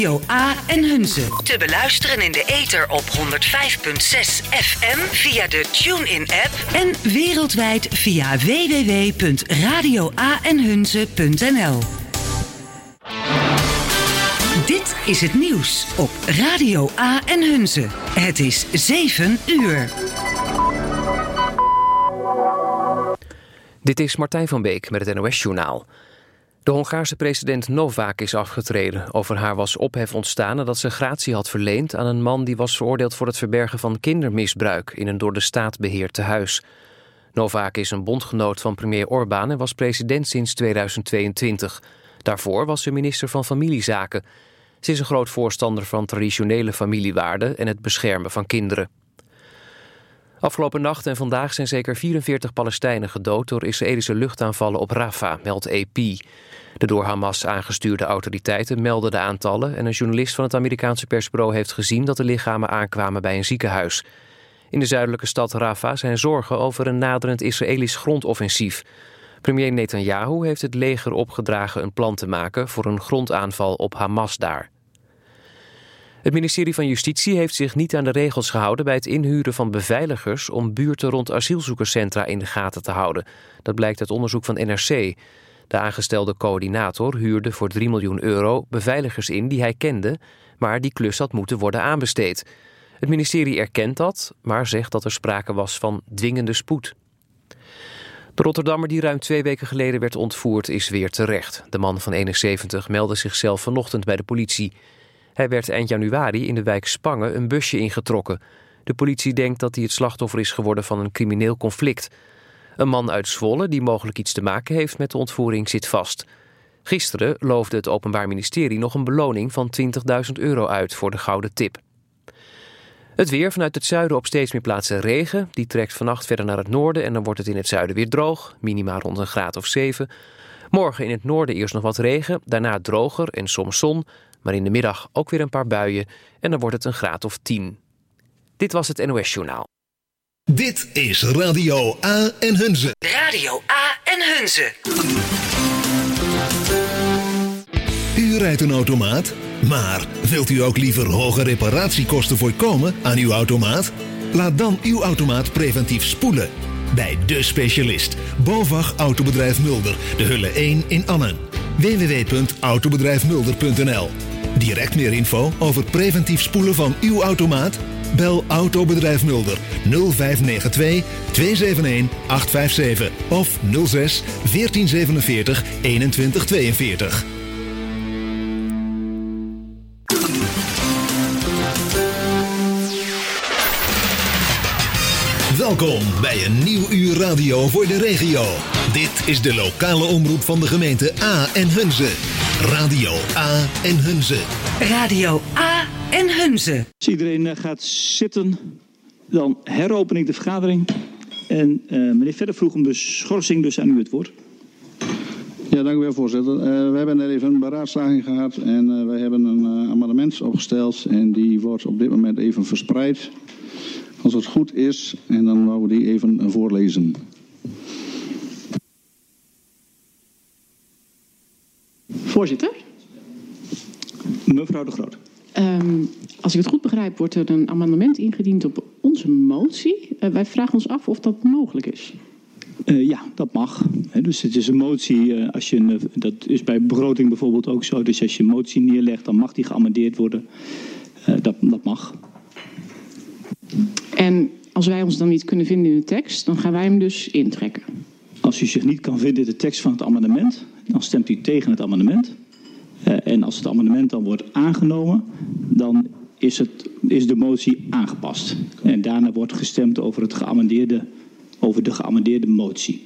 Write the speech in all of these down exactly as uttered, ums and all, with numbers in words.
Radio A en Hunze. Te beluisteren in de ether op honderd vijf komma zes F M via de TuneIn-app en wereldwijd via w w w punt radio a en hunze punt n l. Dit is het nieuws op Radio A en Hunze. Het is zeven uur. Dit is Martijn van Beek met het N O S-journaal. De Hongaarse president Novák is afgetreden. Over haar was ophef ontstaan nadat ze gratie had verleend aan een man die was veroordeeld voor het verbergen van kindermisbruik in een door de staat beheerd tehuis. Novák is een bondgenoot van premier Orbán en was president sinds tweeduizend tweeëntwintig. Daarvoor was ze minister van Familiezaken. Ze is een groot voorstander van traditionele familiewaarden en het beschermen van kinderen. Afgelopen nacht en vandaag zijn zeker vierenveertig Palestijnen gedood door Israëlische luchtaanvallen op Rafah, meldt A P. De door Hamas aangestuurde autoriteiten melden de aantallen en een journalist van het Amerikaanse persbureau heeft gezien dat de lichamen aankwamen bij een ziekenhuis. In de zuidelijke stad Rafah zijn zorgen over een naderend Israëlisch grondoffensief. Premier Netanyahu heeft het leger opgedragen een plan te maken voor een grondaanval op Hamas daar. Het ministerie van Justitie heeft zich niet aan de regels gehouden bij het inhuren van beveiligers om buurten rond asielzoekerscentra in de gaten te houden. Dat blijkt uit onderzoek van N R C. De aangestelde coördinator huurde voor drie miljoen euro beveiligers in die hij kende, maar die klus had moeten worden aanbesteed. Het ministerie erkent dat, maar zegt dat er sprake was van dwingende spoed. De Rotterdammer die ruim twee weken geleden werd ontvoerd is weer terecht. De man van eenenzeventig meldde zichzelf vanochtend bij de politie. Hij werd eind januari in de wijk Spangen een busje ingetrokken. De politie denkt dat hij het slachtoffer is geworden van een crimineel conflict. Een man uit Zwolle die mogelijk iets te maken heeft met de ontvoering zit vast. Gisteren loofde het Openbaar Ministerie nog een beloning van twintigduizend euro uit voor de gouden tip. Het weer, vanuit het zuiden op steeds meer plaatsen regen. Die trekt vannacht verder naar het noorden en dan wordt het in het zuiden weer droog. Minima rond een graad of zeven. Morgen in het noorden eerst nog wat regen, daarna droger en soms zon. Maar in de middag ook weer een paar buien en dan wordt het een graad of tien. Dit was het N O S-journaal. Dit is Radio A en Hunze. Radio A en Hunze. U rijdt een automaat, maar wilt u ook liever hoge reparatiekosten voorkomen aan uw automaat? Laat dan uw automaat preventief spoelen. Bij De Specialist, BOVAG Autobedrijf Mulder, de Hulle één in Annen. w w w punt autobedrijf mulder punt n l. Direct meer info over preventief spoelen van uw automaat? Bel Autobedrijf Mulder nul vijf negen twee twee zeven een acht vijf zeven of nul zes veertien zevenenveertig eenentwintig tweeënveertig. Welkom bij een nieuw uur radio voor de regio. Dit is de lokale omroep van de gemeente A en Hunze. Radio A en Hunze. Radio A en Hunze. Als iedereen gaat zitten, dan heropen ik de vergadering. En uh, meneer Verder vroeg om de schorsing, dus aan u het woord. Ja, dank u wel, voorzitter. Uh, we hebben net even een beraadslaging gehad en uh, wij hebben een uh, amendement opgesteld. En die wordt op dit moment even verspreid. Als het goed is, en dan wou we die even voorlezen. Voorzitter? Mevrouw De Groot. Um, als ik het goed begrijp, wordt er een amendement ingediend op onze motie. Uh, wij vragen ons af of dat mogelijk is. Uh, ja, dat mag. He, dus het is een motie, uh, als je een, dat is bij begroting bijvoorbeeld ook zo. Dus als je een motie neerlegt, dan mag die geamendeerd worden. Uh, dat, dat mag. En als wij ons dan niet kunnen vinden in de tekst, dan gaan wij hem dus intrekken. Als u zich niet kan vinden in de tekst van het amendement, dan stemt u tegen het amendement. Uh, en als het amendement dan wordt aangenomen, dan is, het, is de motie aangepast. En daarna wordt gestemd over, het geamendeerde, over de geamendeerde motie.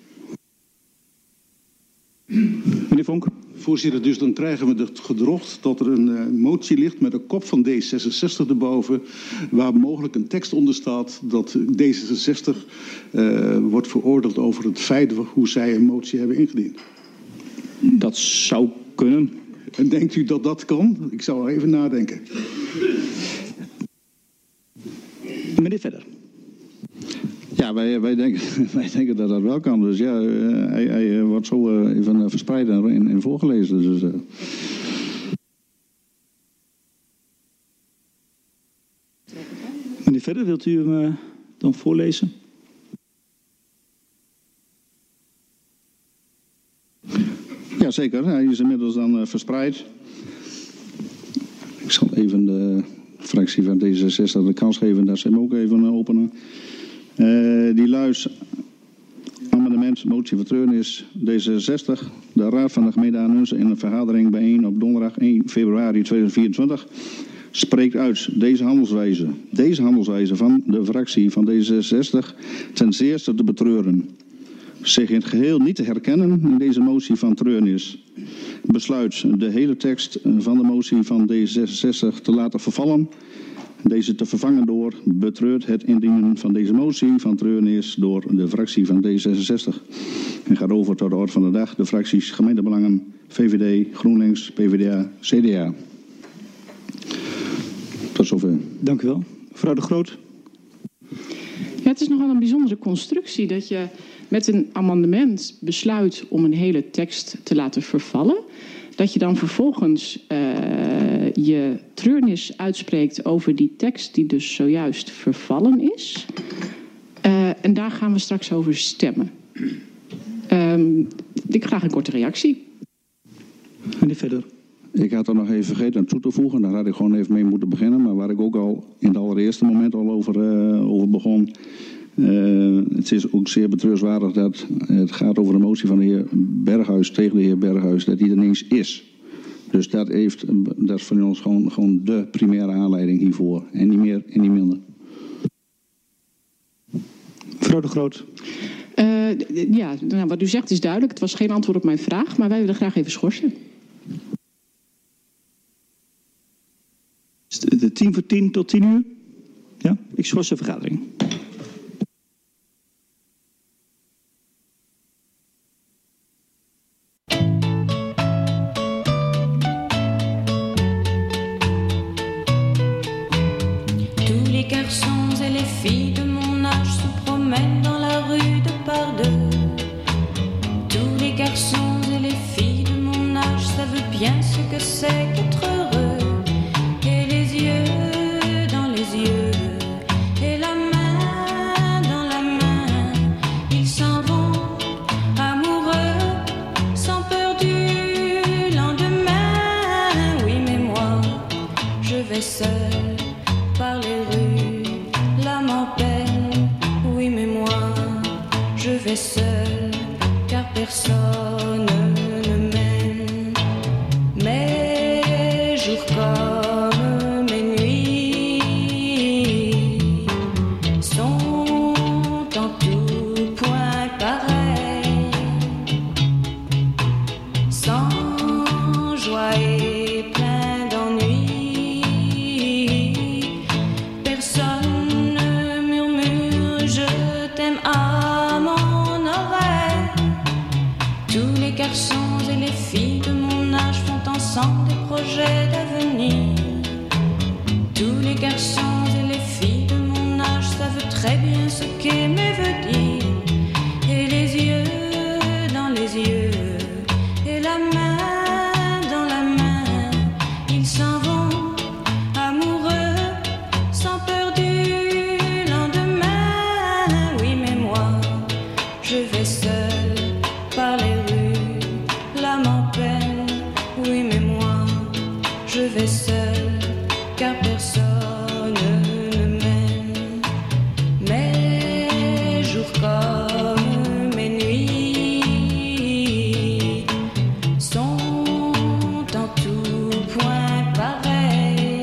Meneer Vonk. Voorzitter, dus dan krijgen we het gedrocht dat er een uh, motie ligt met een kop van D zesenzestig erboven, waar mogelijk een tekst onder staat dat D zesenzestig uh, wordt veroordeeld over het feit hoe zij een motie hebben ingediend. Dat zou kunnen. En denkt u dat dat kan? Ik zou er even nadenken. Meneer Verder. Ja, wij, wij, denken, wij denken dat dat wel kan. Dus ja, uh, hij, hij wordt zo uh, even uh, verspreid en, en voorgelezen. Dus, uh... Meneer Verder, wilt u hem uh, dan voorlezen? Jazeker, hij is inmiddels dan uh, verspreid. Ik zal even de fractie van D zesenzestig de kans geven dat ze hem ook even uh, openen. Uh, die luidt amendement, motie van treurnis D zesenzestig. De Raad van de Gemeente Aanhunzen in een vergadering bijeen op donderdag één februari tweeduizend vierentwintig spreekt uit deze handelswijze. Deze handelswijze van de fractie van D zesenzestig ten zeerste te betreuren. Zich in het geheel niet te herkennen in deze motie van treurnis. Besluit de hele tekst van de motie van D zesenzestig te laten vervallen. Deze te vervangen door betreurt het indienen van deze motie van treurnis door de fractie van D zesenzestig. En gaat over tot de orde van de dag de fracties gemeentebelangen, V V D, GroenLinks, P V D A, C D A. Tot zover. Dank u wel. Mevrouw De Groot. Ja, het is nogal een bijzondere constructie dat je met een amendement besluit om een hele tekst te laten vervallen. Dat je dan vervolgens uh, je treurnis uitspreekt over die tekst die dus zojuist vervallen is. Uh, en daar gaan we straks over stemmen. Um, ik graag een korte reactie. Meneer Verder. Ik had er nog even vergeten aan toe te voegen. Daar had ik gewoon even mee moeten beginnen. Maar waar ik ook al in het allereerste moment al over, uh, over begon. Uh, het is ook zeer betreurenswaardig dat het gaat over de motie van de heer Berghuis tegen de heer Berghuis. Dat die er ineens is. Dus dat, heeft, dat is voor ons gewoon, gewoon de primaire aanleiding hiervoor. En niet meer en niet minder. Mevrouw De Groot. Uh, ja, nou, wat u zegt is duidelijk. Het was geen antwoord op mijn vraag. Maar wij willen graag even schorsen. De tien voor tien tot tien uur? Ja, ik schors de vergadering. Tous les garçons et les filles de mon âge se promènent dans la rue de par deux. Tous les garçons et les filles de mon âge savent bien ce que c'est qu'être heureux. Dans les yeux et la main dans la main, ils s'en vont amoureux, sans peur du lendemain. Oui, mais moi, je vais seul par les rues, l'âme en peine. Oui, mais moi, je vais seul, car personne ne m'aime. Mes jours comme des projets d'avenir. Tous les garçons et les filles de mon âge savent très bien ce qu'aimer veut dire. Et les yeux dans les yeux et la main dans la main, ils s'en vont amoureux, sans peur du lendemain. Oui, mais moi, je vais seul par les rues, l'âme en peine. Oui, mais moi, je vais seul, car personne ne m'aime. Mes jours comme mes nuits sont en tout point pareils,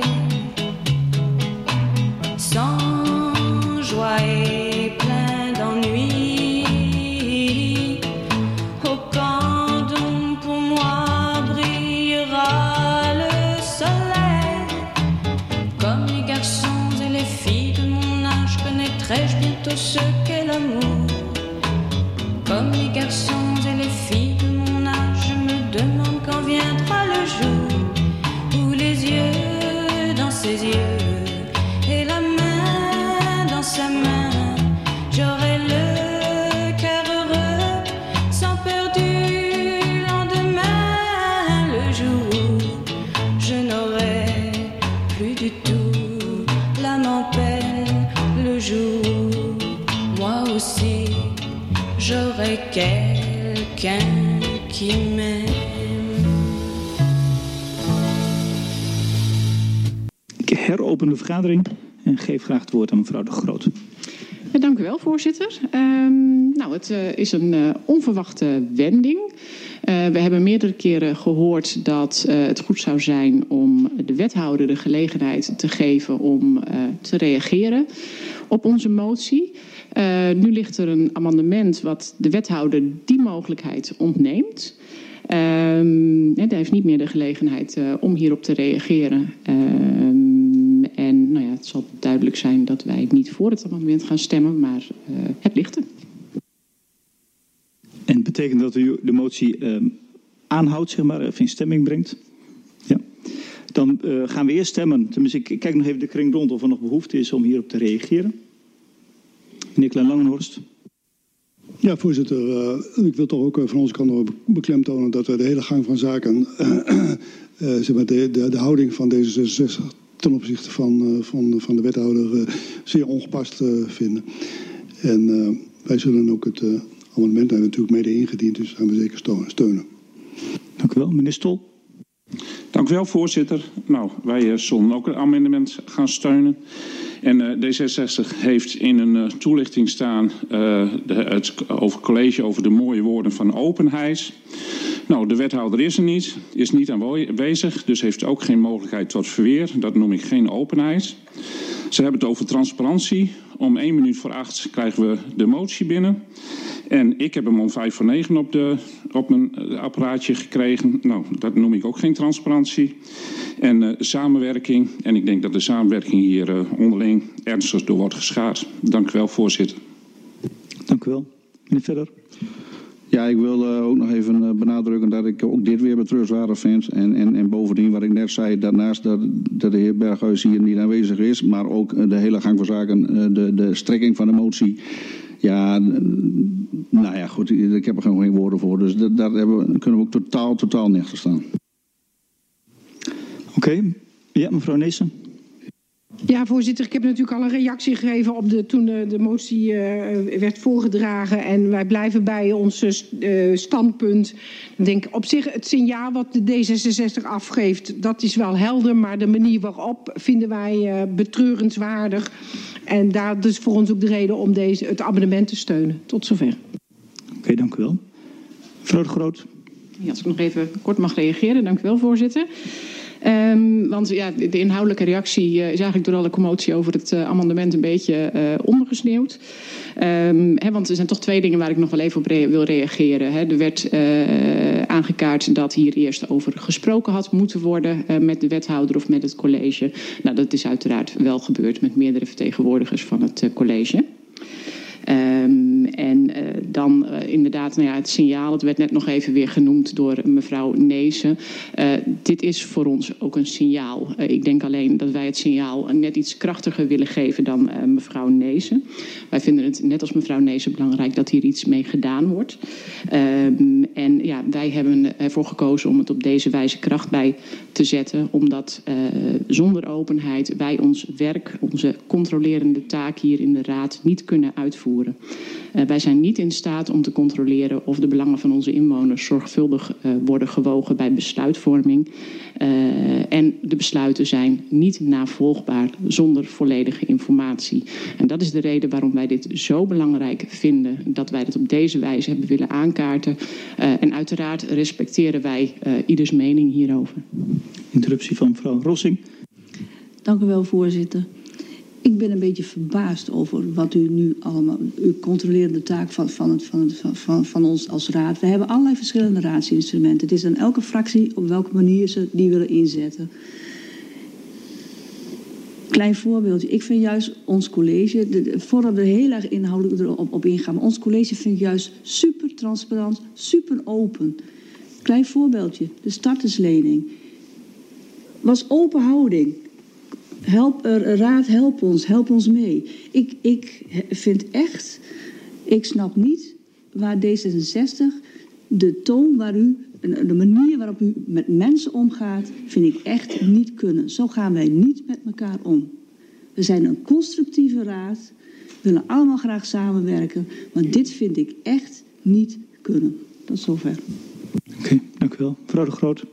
sans joie et plein d'ennui. Au camp d'ombre pour moi brillera le soleil. Comme les garçons et les filles de mon âge, connaîtrai-je bientôt ce qu'est l'amour. Comme les garçons et les filles de mon âge, je me demande quand viendra le jour où les yeux dans ses yeux et la main dans sa main, j'aurai le cœur heureux, sans peur du lendemain. Le jour où je n'aurai plus du tout l'âme en peine. quelqu'un qui m'aime. Ik heropen de vergadering en geef graag het woord aan mevrouw De Groot. Ja, dank u wel, voorzitter. Um, nou, het uh, is een uh, onverwachte wending. Uh, we hebben meerdere keren gehoord dat uh, het goed zou zijn om de wethouder de gelegenheid te geven om uh, te reageren op onze motie. Uh, nu ligt er een amendement wat de wethouder die mogelijkheid ontneemt. Um, hij heeft niet meer de gelegenheid uh, om hierop te reageren. Um, en nou ja, het zal duidelijk zijn dat wij niet voor het amendement gaan stemmen, maar uh, het ligt er. En het betekent dat u de motie uh, aanhoudt, zeg maar, of in stemming brengt? Ja. Dan uh, gaan we eerst stemmen. Tenminste, ik kijk nog even de kring rond of er nog behoefte is om hierop te reageren. Meneer Klein-Langenhorst. Ja, voorzitter. Uh, ik wil toch ook uh, van onze kant nog beklemtonen dat we de hele gang van zaken, uh, uh, zeg maar de, de, de houding van D zesenzestig ten opzichte van, uh, van, van de wethouder uh, zeer ongepast uh, vinden. En uh, wij zullen ook het uh, amendement daar natuurlijk mede ingediend, dus gaan we zeker steunen. Dank u wel. Meneer Stol. Dank u wel, voorzitter. Nou, wij uh, zullen ook het amendement gaan steunen. En uh, D zesenzestig heeft in een uh, toelichting staan uh, de, het over college over de mooie woorden van openheid. Nou, de wethouder is er niet, is niet aanwezig, dus heeft ook geen mogelijkheid tot verweer. Dat noem ik geen openheid. Ze hebben het over transparantie. Om één minuut voor acht krijgen we de motie binnen. En ik heb hem om vijf voor negen op, de, op mijn apparaatje gekregen. Nou, dat noem ik ook geen transparantie. En uh, samenwerking. En ik denk dat de samenwerking hier uh, onderling ernstig door wordt geschaad. Dank u wel, voorzitter. Dank u wel. Meneer Verder. Ja, ik wil uh, ook nog even uh, benadrukken dat ik ook dit weer betreurenswaardig vind. En, en, en bovendien wat ik net zei, daarnaast dat, dat de heer Berghuis hier niet aanwezig is. Maar ook uh, de hele gang van zaken, uh, de, de strekking van de motie. Ja, nou ja, goed, ik heb er gewoon geen woorden voor. Dus dat, daar hebben we, kunnen we ook totaal, totaal niet achter staan. Oké. Okay. Ja, mevrouw Neesen. Ja, voorzitter, ik heb natuurlijk al een reactie gegeven op de, toen de, de motie uh, werd voorgedragen. En wij blijven bij ons uh, standpunt. Ik denk op zich het signaal wat de D zesenzestig afgeeft, dat is wel helder. Maar de manier waarop vinden wij uh, betreurenswaardig. En daar is voor ons ook de reden om deze, het amendement te steunen. Tot zover. Oké, okay, dank u wel. Mevrouw De Groot. Ja, als ik nog even kort mag reageren. Dank u wel, voorzitter. Um, want ja, de inhoudelijke reactie uh, is eigenlijk door alle commotie over het uh, amendement een beetje uh, ondergesneeuwd. Um, he, want er zijn toch twee dingen waar ik nog wel even op re- wil reageren. He, er werd uh, aangekaart dat hier eerst over gesproken had moeten worden uh, met de wethouder of met het college. Nou, dat is uiteraard wel gebeurd met meerdere vertegenwoordigers van het uh, college. Um, en uh, dan uh, inderdaad, nou ja, het signaal, het werd net nog even weer genoemd door mevrouw Neesen. Uh, dit is voor ons ook een signaal. Uh, ik denk alleen dat wij het signaal net iets krachtiger willen geven dan uh, mevrouw Neesen. Wij vinden het net als mevrouw Neesen belangrijk dat hier iets mee gedaan wordt. Um, en ja, wij hebben ervoor gekozen om het op deze wijze kracht bij te zetten. Omdat uh, zonder openheid wij ons werk, onze controlerende taak hier in de Raad niet kunnen uitvoeren. Uh, wij zijn niet in staat om te controleren of de belangen van onze inwoners zorgvuldig uh, worden gewogen bij besluitvorming. Uh, en de besluiten zijn niet navolgbaar zonder volledige informatie. En dat is de reden waarom wij dit zo belangrijk vinden dat wij het op deze wijze hebben willen aankaarten. Uh, en uiteraard respecteren wij uh, ieders mening hierover. Interruptie van mevrouw Rossing. Dank u wel, voorzitter. Ik ben een beetje verbaasd over wat u nu allemaal, uw controlerende taak van, van, het, van, het, van, van ons als raad. We hebben allerlei verschillende raadsinstrumenten. Het is aan elke fractie op welke manier ze die willen inzetten. Klein voorbeeldje. Ik vind juist ons college, de, de, voordat we heel erg inhoudelijk erop op ingaan, maar ons college vind ik juist super transparant, super open. Klein voorbeeldje. De starterslening was open houding. Help, uh, raad, help ons, help ons mee. Ik, ik vind echt, ik snap niet waar D zesenzestig, de toon waar u, de manier waarop u met mensen omgaat, vind ik echt niet kunnen. Zo gaan wij niet met elkaar om. We zijn een constructieve raad, we willen allemaal graag samenwerken, maar dit vind ik echt niet kunnen. Tot zover. Oké, okay, dank u wel. Mevrouw de Groot.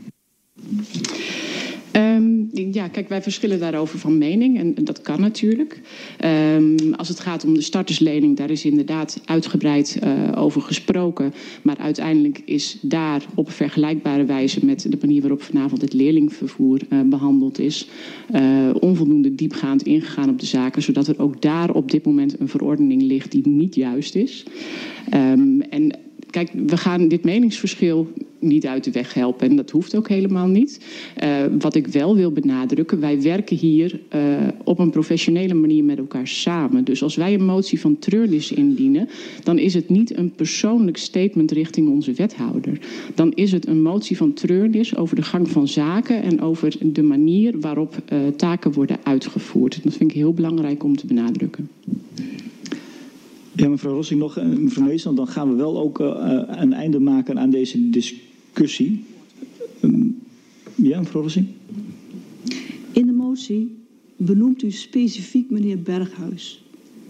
Um, ja, kijk, wij verschillen daarover van mening en, en dat kan natuurlijk. Um, als het gaat om de starterslening, daar is inderdaad uitgebreid uh, over gesproken. Maar uiteindelijk is daar op vergelijkbare wijze met de manier waarop vanavond het leerlingvervoer uh, behandeld is, uh, onvoldoende diepgaand ingegaan op de zaken, zodat er ook daar op dit moment een verordening ligt die niet juist is. Um, en Kijk, we gaan dit meningsverschil niet uit de weg helpen en dat hoeft ook helemaal niet. Uh, wat ik wel wil benadrukken, wij werken hier uh, op een professionele manier met elkaar samen. Dus als wij een motie van treurnis indienen, dan is het niet een persoonlijk statement richting onze wethouder. Dan is het een motie van treurnis over de gang van zaken en over de manier waarop uh, taken worden uitgevoerd. Dat vind ik heel belangrijk om te benadrukken. Ja, mevrouw Rossing nog, mevrouw Meester, dan gaan we wel ook uh, een einde maken aan deze discussie. Um, ja, mevrouw Rossing? In de motie benoemt u specifiek meneer Berghuis.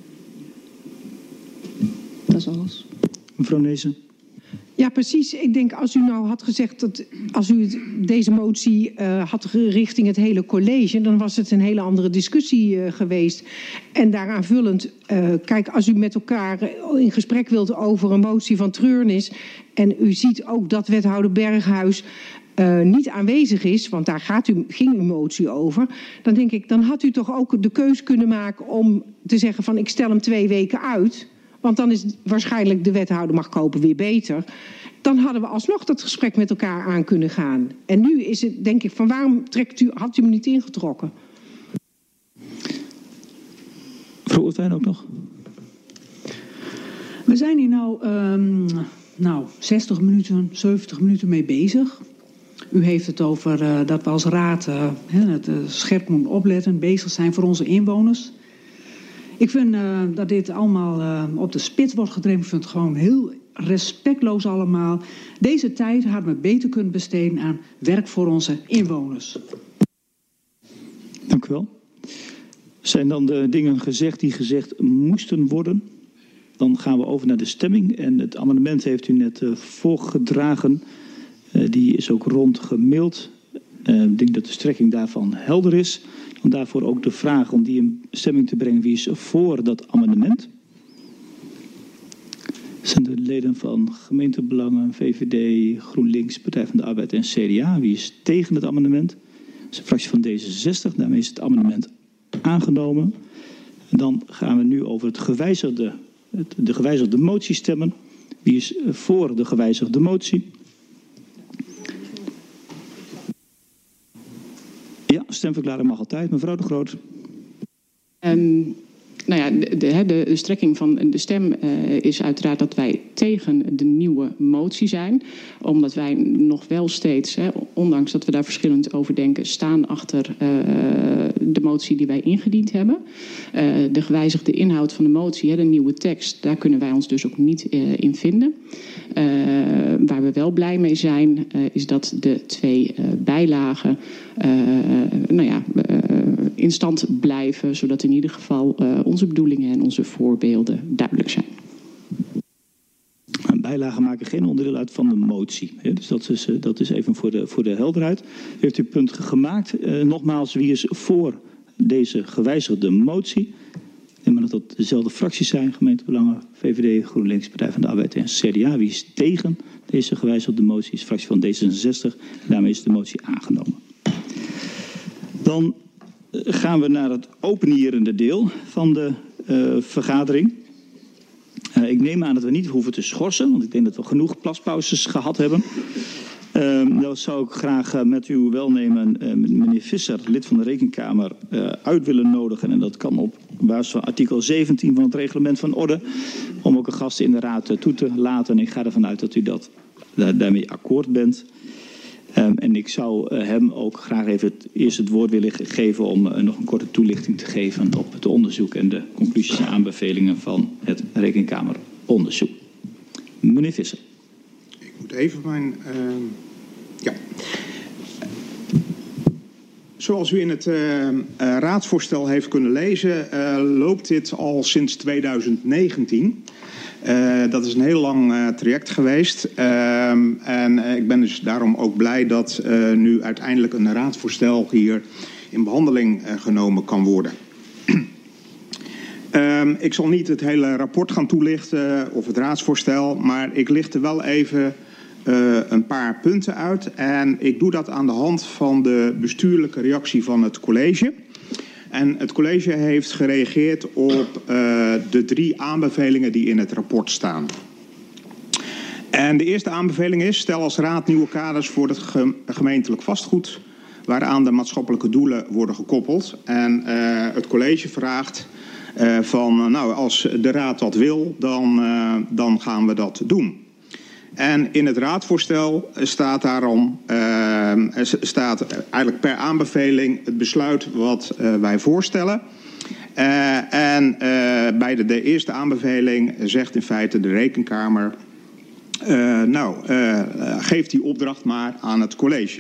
Dat is alles. Mevrouw Nezen? Ja, precies. Ik denk als u nou had gezegd dat als u het, deze motie uh, had richting het hele college, dan was het een hele andere discussie uh, geweest. En daaraan vullend, uh, kijk, als u met elkaar in gesprek wilt over een motie van treurnis en u ziet ook dat wethouder Berghuis Uh, niet aanwezig is, want daar gaat u, ging uw motie over, dan denk ik, dan had u toch ook de keus kunnen maken om te zeggen van ik stel hem twee weken uit. Want dan is waarschijnlijk de wethouder mag kopen weer beter. Dan hadden we alsnog dat gesprek met elkaar aan kunnen gaan. En nu is het, denk ik, van waarom trekt u, had u hem niet ingetrokken? Mevrouw Oortwijn ook nog? We zijn hier nou, um, nou zestig minuten, zeventig minuten mee bezig. U heeft het over uh, dat we als raad uh, het uh, scherp moeten opletten, bezig zijn voor onze inwoners. Ik vind uh, dat dit allemaal uh, op de spits wordt gedreven. Ik vind het gewoon heel respectloos allemaal. Deze tijd hadden we beter kunnen besteden aan werk voor onze inwoners. Dank u wel. Zijn dan de dingen gezegd die gezegd moesten worden? Dan gaan we over naar de stemming. En het amendement heeft u net uh, voorgedragen. Uh, die is ook rondgemaild. Uh, ik denk dat de strekking daarvan helder is. En daarvoor ook de vraag om die in stemming te brengen. Wie is voor dat amendement? Zijn de leden van Gemeentebelangen, V V D, GroenLinks, Partij van de Arbeid en C D A. Wie is tegen het amendement? Dat is de fractie van D zesenzestig. Daarmee is het amendement aangenomen. En dan gaan we nu over het gewijzigde, het, de gewijzigde motie stemmen. Wie is voor de gewijzigde motie? Ja, stemverklaring mag altijd. Mevrouw de Groot. Um, nou ja, de, de, de strekking van de stem uh, is uiteraard dat wij tegen de nieuwe motie zijn. Omdat wij nog wel steeds, hè, ondanks dat we daar verschillend over denken, staan achter uh, de motie die wij ingediend hebben. Uh, de gewijzigde inhoud van de motie, hè, de nieuwe tekst, daar kunnen wij ons dus ook niet uh, in vinden. Uh, waar we wel blij mee zijn, uh, is dat de twee uh, bijlagen uh, nou ja, uh, in stand blijven, zodat in ieder geval uh, onze bedoelingen en onze voorbeelden duidelijk zijn. Bijlagen maken geen onderdeel uit van de motie. Hè? Dus dat is, uh, dat is even voor de, voor de helderheid. U heeft uw punt gemaakt. Uh, nogmaals, wie is voor deze gewijzigde motie? Ik neem aan dat dat dezelfde fracties zijn. Gemeentebelangen, V V D, GroenLinks, Partij van de Arbeid en C D A. Wie is tegen deze gewijzigde motie? Is de fractie van D zesenzestig. En daarmee is de motie aangenomen. Dan gaan we naar het openierende deel van de uh, vergadering. Uh, ik neem aan dat we niet hoeven te schorsen, want ik denk dat we genoeg plaspauzes gehad hebben. Uh, dan zou ik graag uh, met uw welnemen uh, meneer Visser, lid van de Rekenkamer, uh, uit willen nodigen. En dat kan op basis van artikel zeventien van het reglement van orde. Om ook een gast in de raad uh, toe te laten. En ik ga ervan uit dat u dat, uh, daarmee akkoord bent. Um, en ik zou uh, hem ook graag even het, eerst het woord willen geven om uh, nog een korte toelichting te geven op het onderzoek en de conclusies en aanbevelingen van het Rekenkameronderzoek. Meneer Visser. Ik moet even mijn... Uh, ja. Zoals u in het uh, uh, raadsvoorstel heeft kunnen lezen, uh, loopt dit al sinds tweeduizend negentien. Uh, dat is een heel lang uh, traject geweest. Uh, en uh, ik ben dus daarom ook blij dat uh, nu uiteindelijk een raadsvoorstel hier in behandeling uh, genomen kan worden. uh, ik zal niet het hele rapport gaan toelichten of het raadsvoorstel, maar ik licht er wel even uh, een paar punten uit. En ik doe dat aan de hand van de bestuurlijke reactie van het college. En het college heeft gereageerd op uh, de drie aanbevelingen die in het rapport staan. En de eerste aanbeveling is: stel als raad nieuwe kaders voor het gemeentelijk vastgoed, waaraan de maatschappelijke doelen worden gekoppeld. En uh, het college vraagt uh, van, nou, als de raad dat wil, dan, uh, dan gaan we dat doen. En in het raadsvoorstel staat daarom, uh, staat eigenlijk per aanbeveling het besluit wat uh, wij voorstellen. Uh, en uh, bij de, de eerste aanbeveling zegt in feite de Rekenkamer, uh, nou, uh, geef die opdracht maar aan het college.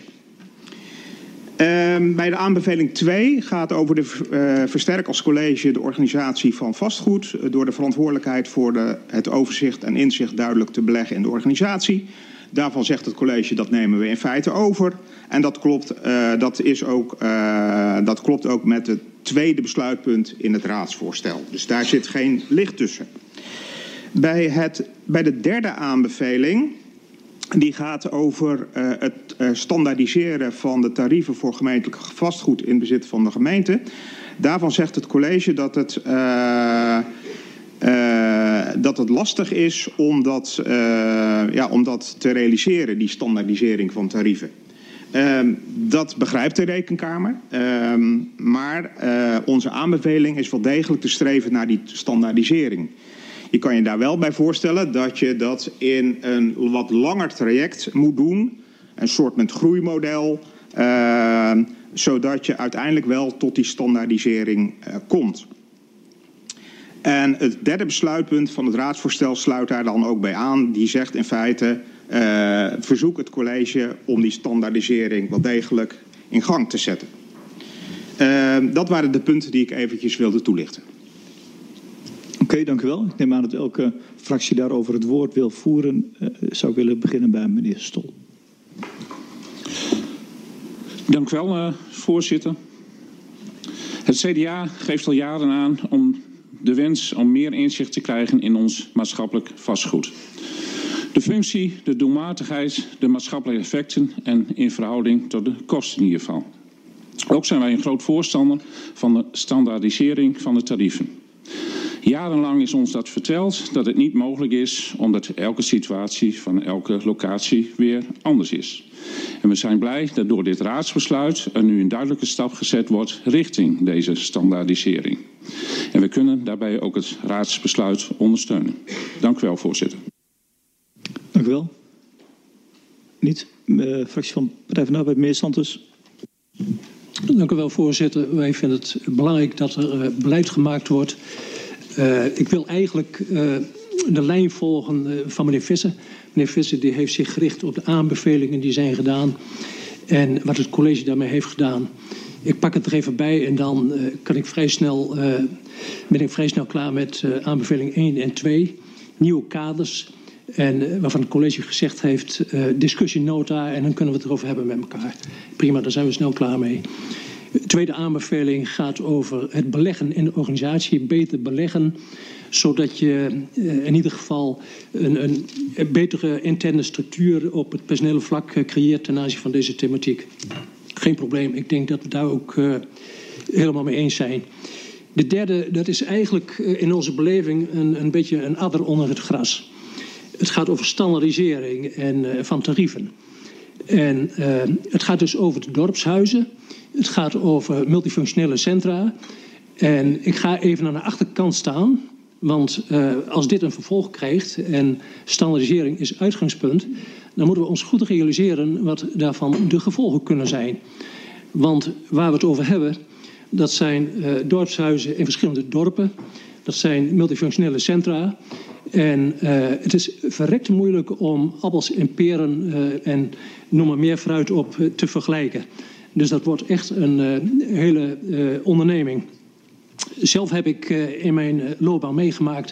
Uh, bij de aanbeveling twee gaat over de uh, versterk als college de organisatie van vastgoed uh, door de verantwoordelijkheid voor de, het overzicht en inzicht duidelijk te beleggen in de organisatie. Daarvan zegt het college dat nemen we in feite over. En dat klopt, uh, dat is ook, uh, dat klopt ook met het tweede besluitpunt in het raadsvoorstel. Dus daar zit geen licht tussen. Bij, het, bij de derde aanbeveling, die gaat over uh, het uh, standaardiseren van de tarieven voor gemeentelijk vastgoed in bezit van de gemeente. Daarvan zegt het college dat het, uh, uh, dat het lastig is om dat, uh, ja, om dat te realiseren, die standaardisering van tarieven. Uh, dat begrijpt de Rekenkamer, uh, maar uh, onze aanbeveling is wel degelijk te streven naar die standaardisering. Je kan je daar wel bij voorstellen dat je dat in een wat langer traject moet doen. Een soort met groeimodel. Uh, zodat je uiteindelijk wel tot die standaardisering uh, komt. En het derde besluitpunt van het raadsvoorstel sluit daar dan ook bij aan. Die zegt in feite, uh, verzoek het college om die standaardisering wel degelijk in gang te zetten. Uh, dat waren de punten die ik eventjes wilde toelichten. Oké, okay, dank u wel. Ik neem aan dat elke fractie daarover het woord wil voeren. Uh, zou ik willen beginnen bij meneer Stol. Dank u wel, uh, voorzitter. Het C D A geeft al jaren aan om de wens om meer inzicht te krijgen in ons maatschappelijk vastgoed. De functie, de doelmatigheid, de maatschappelijke effecten en in verhouding tot de kosten hiervan. Ook zijn wij een groot voorstander van de standaardisering van de tarieven. Jarenlang is ons dat verteld dat het niet mogelijk is omdat elke situatie van elke locatie weer anders is. En we zijn blij dat door dit raadsbesluit er nu een duidelijke stap gezet wordt richting deze standaardisering. En we kunnen daarbij ook het raadsbesluit ondersteunen. Dank u wel, voorzitter. Dank u wel. Niet, uh, fractie van Partij van de Arbeid, meneer Santos. Dank u wel, voorzitter. Wij vinden het belangrijk dat er uh, beleid gemaakt wordt. Uh, ik wil eigenlijk uh, de lijn volgen uh, van meneer Visser. Meneer Visser die heeft zich gericht op de aanbevelingen die zijn gedaan en wat het college daarmee heeft gedaan. Ik pak het er even bij en dan uh, kan ik vrij snel, uh, ben ik vrij snel klaar met uh, aanbeveling één en twee. Nieuwe kaders en uh, waarvan het college gezegd heeft uh, discussienota en dan kunnen we het erover hebben met elkaar. Prima, daar zijn we snel klaar mee. De tweede aanbeveling gaat over het beleggen in de organisatie, beter beleggen, zodat je uh, in ieder geval een, een, een betere interne structuur op het personele vlak uh, creëert ten aanzien van deze thematiek. Geen probleem, ik denk dat we daar ook uh, helemaal mee eens zijn. De derde, dat is eigenlijk uh, in onze beleving een, een beetje een adder onder het gras. Het gaat over standaardisering en, uh, van tarieven. En uh, het gaat dus over de dorpshuizen. Het gaat over multifunctionele centra. En ik ga even aan de achterkant staan. Want uh, als dit een vervolg krijgt en standaardisering is uitgangspunt, dan moeten we ons goed realiseren wat daarvan de gevolgen kunnen zijn. Want waar we het over hebben, dat zijn uh, dorpshuizen in verschillende dorpen. Dat zijn multifunctionele centra. En uh, het is verrekt moeilijk om appels en peren uh, en noem maar meer fruit op uh, te vergelijken. Dus dat wordt echt een uh, hele uh, onderneming. Zelf heb ik uh, in mijn loopbaan meegemaakt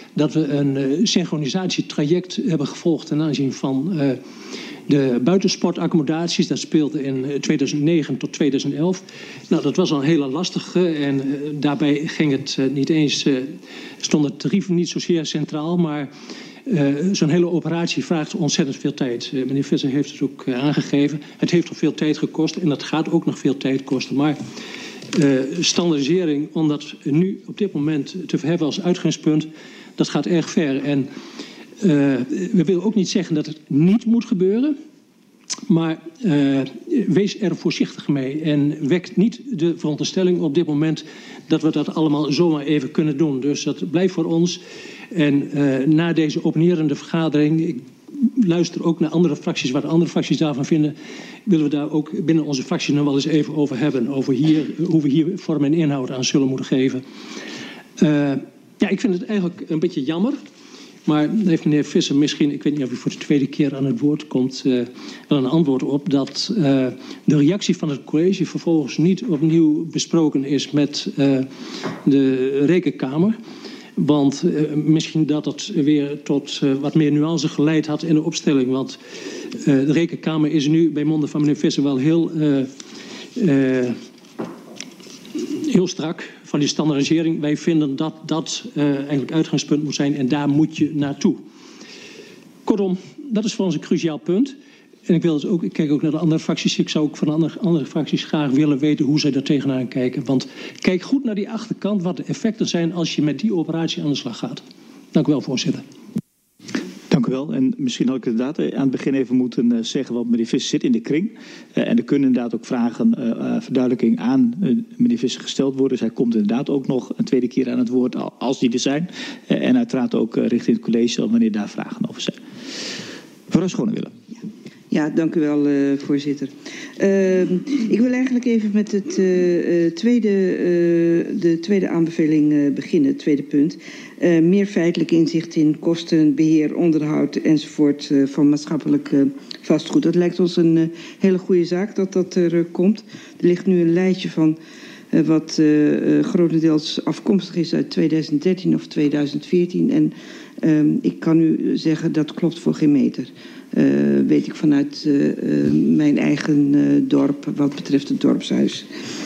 dat we een uh, synchronisatietraject hebben gevolgd ten aanzien van uh, de buitensportaccommodaties. Dat speelde in tweeduizend negen tot tweeduizend elf. Nou, dat was al een hele lastige en uh, daarbij ging het uh, niet eens, uh, stond het tarief niet zozeer centraal, maar Uh, zo'n hele operatie vraagt ontzettend veel tijd. Uh, meneer Visser heeft het ook uh, aangegeven. Het heeft nog veel tijd gekost en dat gaat ook nog veel tijd kosten. Maar uh, standaardisering, om dat nu op dit moment te hebben als uitgangspunt, dat gaat erg ver. En uh, we willen ook niet zeggen dat het niet moet gebeuren. Maar uh, wees er voorzichtig mee en wekt niet de veronderstelling op dit moment dat we dat allemaal zomaar even kunnen doen. Dus dat blijft voor ons. En uh, na deze openerende vergadering, ik luister ook naar andere fracties, wat andere fracties daarvan vinden, willen we daar ook binnen onze fractie nog wel eens even over hebben. Over hier, hoe we hier vorm en inhoud aan zullen moeten geven. Uh, ja, ik vind het eigenlijk een beetje jammer. Maar daar heeft meneer Visser misschien, ik weet niet of hij voor de tweede keer aan het woord komt, uh, wel een antwoord op dat uh, de reactie van het college vervolgens niet opnieuw besproken is met uh, de Rekenkamer. Want uh, misschien dat het weer tot uh, wat meer nuance geleid had in de opstelling. Want uh, de Rekenkamer is nu bij monden van meneer Visser wel heel, uh, uh, heel strak van die standaardisering. Wij vinden dat dat uh, eigenlijk uitgangspunt moet zijn en daar moet je naartoe. Kortom, dat is voor ons een cruciaal punt. En ik, wil dus ook, ik kijk ook naar de andere fracties. Ik zou ook van de andere, andere fracties graag willen weten hoe zij daar tegenaan kijken. Want kijk goed naar die achterkant wat de effecten zijn als je met die operatie aan de slag gaat. Dank u wel, voorzitter. Dank u wel. En misschien had ik inderdaad aan het begin even moeten uh, zeggen, want meneer Visser zit in de kring. Uh, en er kunnen inderdaad ook vragen, uh, uh, verduidelijking aan uh, meneer Visser gesteld worden. Dus hij komt inderdaad ook nog een tweede keer aan het woord als die er zijn. Uh, en uiteraard ook uh, richting het college wanneer daar vragen over zijn. Mevrouw Schonewille. Ja, dank u wel, uh, voorzitter. Uh, ik wil eigenlijk even met het, uh, tweede, uh, de tweede aanbeveling uh, beginnen, het tweede punt. Uh, meer feitelijk inzicht in kosten, beheer, onderhoud enzovoort uh, van maatschappelijk uh, vastgoed. Dat lijkt ons een uh, hele goede zaak dat dat er uh, komt. Er ligt nu een lijstje van uh, wat uh, uh, grotendeels afkomstig is uit tweeduizend dertien of tweeduizend veertien. En uh, ik kan u zeggen dat klopt voor geen meter. Uh, weet ik vanuit uh, uh, mijn eigen uh, dorp wat betreft het dorpshuis.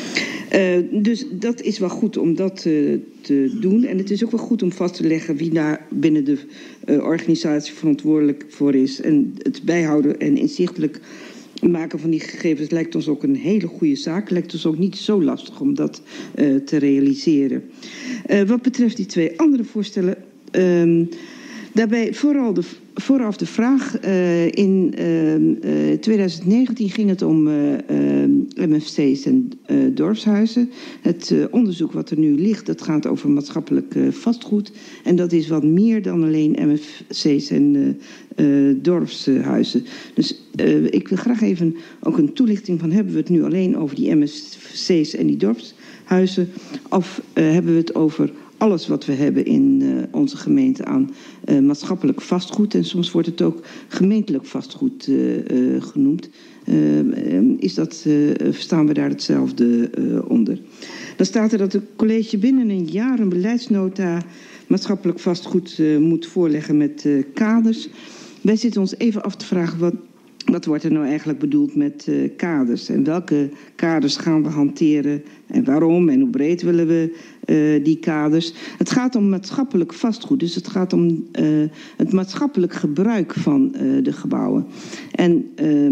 Uh, dus dat is wel goed om dat uh, te doen. En het is ook wel goed om vast te leggen wie daar binnen de uh, organisatie verantwoordelijk voor is. En het bijhouden en inzichtelijk maken van die gegevens lijkt ons ook een hele goede zaak. Lijkt ons ook niet zo lastig om dat uh, te realiseren. Uh, wat betreft die twee andere voorstellen, Uh, daarbij vooral de, vooraf de vraag. Uh, in uh, uh, tweeduizend negentien ging het om uh, uh, M F C's en uh, dorpshuizen. Het uh, onderzoek wat er nu ligt, dat gaat over maatschappelijk uh, vastgoed. En dat is wat meer dan alleen M F C's en uh, uh, dorpshuizen. Dus uh, ik wil graag even ook een toelichting van, hebben we het nu alleen over die M F C's en die dorpshuizen? Of uh, hebben we het over alles wat we hebben in uh, onze gemeente aan uh, maatschappelijk vastgoed. En soms wordt het ook gemeentelijk vastgoed uh, uh, genoemd. Uh, is dat, uh, verstaan we daar hetzelfde uh, onder? Dan staat er dat het college binnen een jaar een beleidsnota maatschappelijk vastgoed uh, moet voorleggen met uh, kaders. Wij zitten ons even af te vragen, wat, wat wordt er nou eigenlijk bedoeld met uh, kaders? En welke kaders gaan we hanteren? En waarom? En hoe breed willen we uh, die kaders? Het gaat om maatschappelijk vastgoed. Dus het gaat om uh, het maatschappelijk gebruik van uh, de gebouwen. En uh,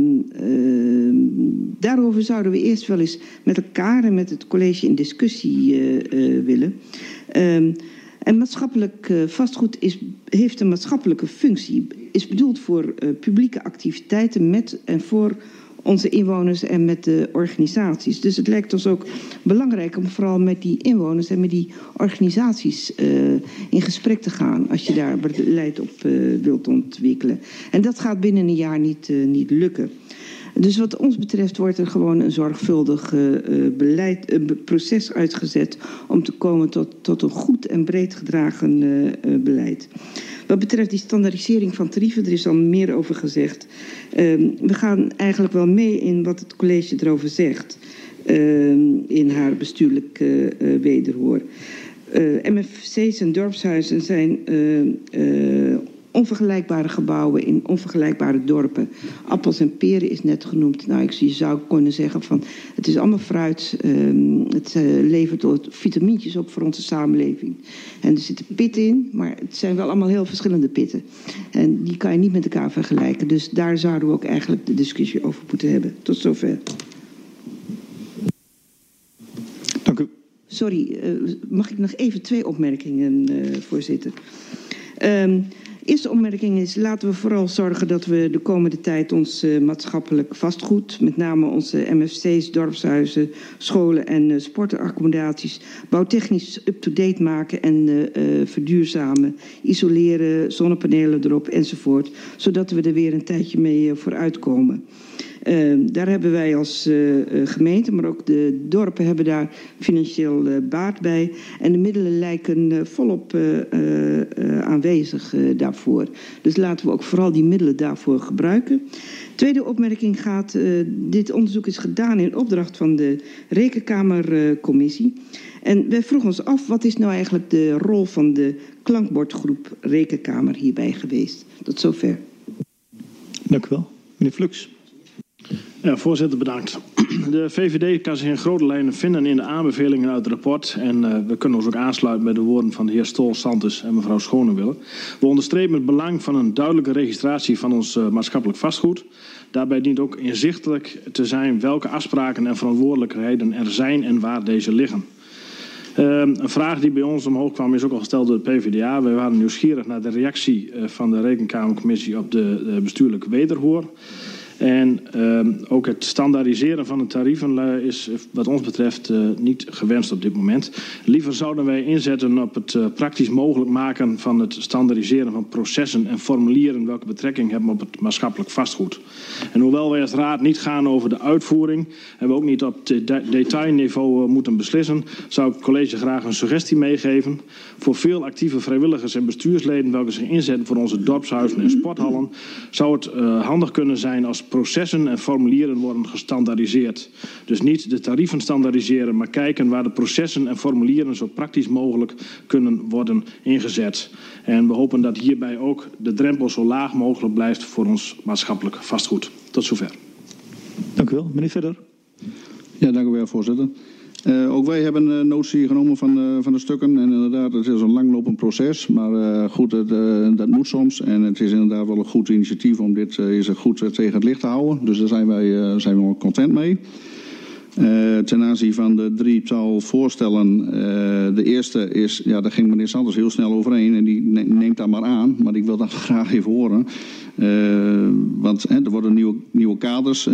uh, daarover zouden we eerst wel eens met elkaar en met het college in discussie uh, uh, willen. Uh, En maatschappelijk uh, vastgoed is, heeft een maatschappelijke functie. Is bedoeld voor uh, publieke activiteiten met en voor onze inwoners en met de organisaties. Dus het lijkt ons ook belangrijk om vooral met die inwoners en met die organisaties uh, in gesprek te gaan, als je daar beleid op uh, wilt ontwikkelen. En dat gaat binnen een jaar niet, uh, niet lukken. Dus wat ons betreft wordt er gewoon een zorgvuldig uh, beleid, uh, proces uitgezet om te komen tot, tot een goed en breed gedragen uh, uh, beleid. Wat betreft die standaardisering van tarieven, er is al meer over gezegd. Uh, we gaan eigenlijk wel mee in wat het college erover zegt uh, in haar bestuurlijk uh, uh, wederhoor. Uh, M F C's en dorpshuizen zijn uh, uh, onvergelijkbare gebouwen in onvergelijkbare dorpen. Appels en peren is net genoemd. Nou, ik zou kunnen zeggen van het is allemaal fruit. Um, het uh, levert wat vitamintjes op voor onze samenleving. En er zit pit in, maar het zijn wel allemaal heel verschillende pitten. En die kan je niet met elkaar vergelijken. Dus daar zouden we ook eigenlijk de discussie over moeten hebben. Tot zover. Dank u. Sorry, uh, mag ik nog even twee opmerkingen, uh, voorzitter? Um, Eerste opmerking is, laten we vooral zorgen dat we de komende tijd ons uh, maatschappelijk vastgoed, met name onze M F C's, dorpshuizen, scholen en uh, sportaccommodaties, bouwtechnisch up-to-date maken en uh, uh, verduurzamen, isoleren, zonnepanelen erop enzovoort, zodat we er weer een tijdje mee uh, vooruitkomen. Uh, daar hebben wij als uh, gemeente, maar ook de dorpen hebben daar financieel uh, baat bij. En de middelen lijken uh, volop uh, uh, uh, aanwezig uh, daarvoor. Dus laten we ook vooral die middelen daarvoor gebruiken. Tweede opmerking gaat, uh, dit onderzoek is gedaan in opdracht van de Rekenkamercommissie. Uh, en wij vroegen ons af, wat is nou eigenlijk de rol van de klankbordgroep Rekenkamer hierbij geweest? Tot zover. Dank u wel. Meneer Flux. Ja, voorzitter, bedankt. De V V D kan zich in grote lijnen vinden in de aanbevelingen uit het rapport. En uh, we kunnen ons ook aansluiten bij de woorden van de heer Stol Santos en mevrouw Schonewille. We onderstrepen het belang van een duidelijke registratie van ons uh, maatschappelijk vastgoed. Daarbij dient ook inzichtelijk te zijn welke afspraken en verantwoordelijkheden er zijn en waar deze liggen. Uh, een vraag die bij ons omhoog kwam is ook al gesteld door de P V D A. Wij waren nieuwsgierig naar de reactie uh, van de Rekenkamercommissie op de, de bestuurlijke wederhoor. En uh, ook het standaardiseren van de tarieven is wat ons betreft uh, niet gewenst op dit moment. Liever zouden wij inzetten op het uh, praktisch mogelijk maken van het standaardiseren van processen en formulieren welke betrekking hebben op het maatschappelijk vastgoed. En hoewel wij als raad niet gaan over de uitvoering en we ook niet op de de detailniveau uh, moeten beslissen, zou ik het college graag een suggestie meegeven. Voor veel actieve vrijwilligers en bestuursleden welke zich inzetten voor onze dorpshuizen en sporthallen, zou het uh, handig kunnen zijn als processen en formulieren worden gestandaardiseerd. Dus niet de tarieven standaardiseren, maar kijken waar de processen en formulieren zo praktisch mogelijk kunnen worden ingezet. En we hopen dat hierbij ook de drempel zo laag mogelijk blijft voor ons maatschappelijk vastgoed. Tot zover. Dank u wel. Meneer Verder. Ja, dank u wel, voorzitter. Uh, ook wij hebben uh, notitie genomen van, uh, van de stukken. En inderdaad, het is een langlopend proces. Maar uh, goed, het, uh, dat moet soms. En het is inderdaad wel een goed initiatief om dit uh, is goed uh, tegen het licht te houden. Dus daar zijn wij uh, zijn we wel content mee. Uh, ten aanzien van de drietal voorstellen. Uh, de eerste is, ja, daar ging meneer Sanders heel snel overheen. En die neemt dat maar aan. Maar ik wil dat graag even horen. Uh, want hè, er worden nieuwe, nieuwe kaders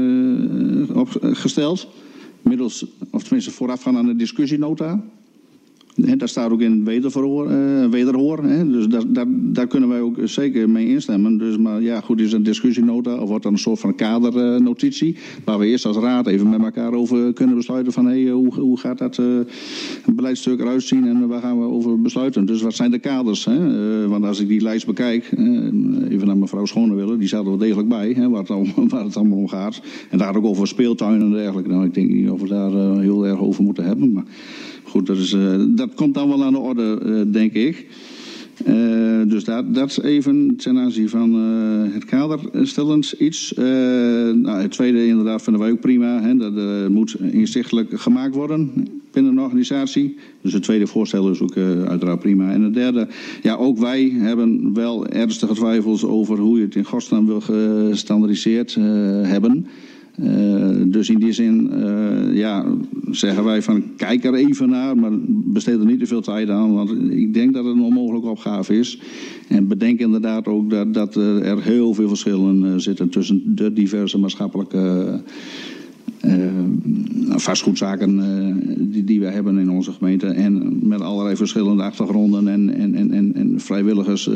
uh, opgesteld. Middels, of tenminste voorafgaan aan de discussienota. He, daar staat ook in wederhoor. Uh, wederhoor he. Dus daar, daar, daar kunnen wij ook zeker mee instemmen. Dus, maar ja, goed, is een discussienota of wordt dan een soort van kadernotitie. Uh, waar we eerst als raad even met elkaar over kunnen besluiten van hey, hoe, hoe gaat dat uh, beleidstuk eruit zien en waar gaan we over besluiten. Dus wat zijn de kaders? Hè? Uh, want als ik die lijst bekijk, uh, even naar mevrouw Schonewille, die staat er wel degelijk bij, hè, waar, het al, waar het allemaal om gaat. En daar gaat ook over speeltuinen en dergelijke. Nou, ik denk niet of we daar uh, heel erg over moeten hebben, maar goed, dat, is, uh, dat komt dan wel aan de orde, uh, denk ik. Uh, dus dat, dat is even ten aanzien van uh, het kaderstellend iets. Uh, nou, het tweede inderdaad vinden wij ook prima. Hè, dat uh, moet inzichtelijk gemaakt worden binnen een organisatie. Dus het tweede voorstel is ook uh, uiteraard prima. En het derde, ja, ook wij hebben wel ernstige twijfels over hoe je het in godsnaam wil gestandaardiseerd uh, hebben. Uh, dus in die zin uh, ja, zeggen wij van kijk er even naar, maar besteed er niet te veel tijd aan, want ik denk dat het een onmogelijke opgave is. En bedenk inderdaad ook dat, dat uh, er heel veel verschillen uh, zitten tussen de diverse maatschappelijke uh, uh, vastgoedzaken uh, die, die we hebben in onze gemeente. En met allerlei verschillende achtergronden en, en, en, en, en vrijwilligers uh,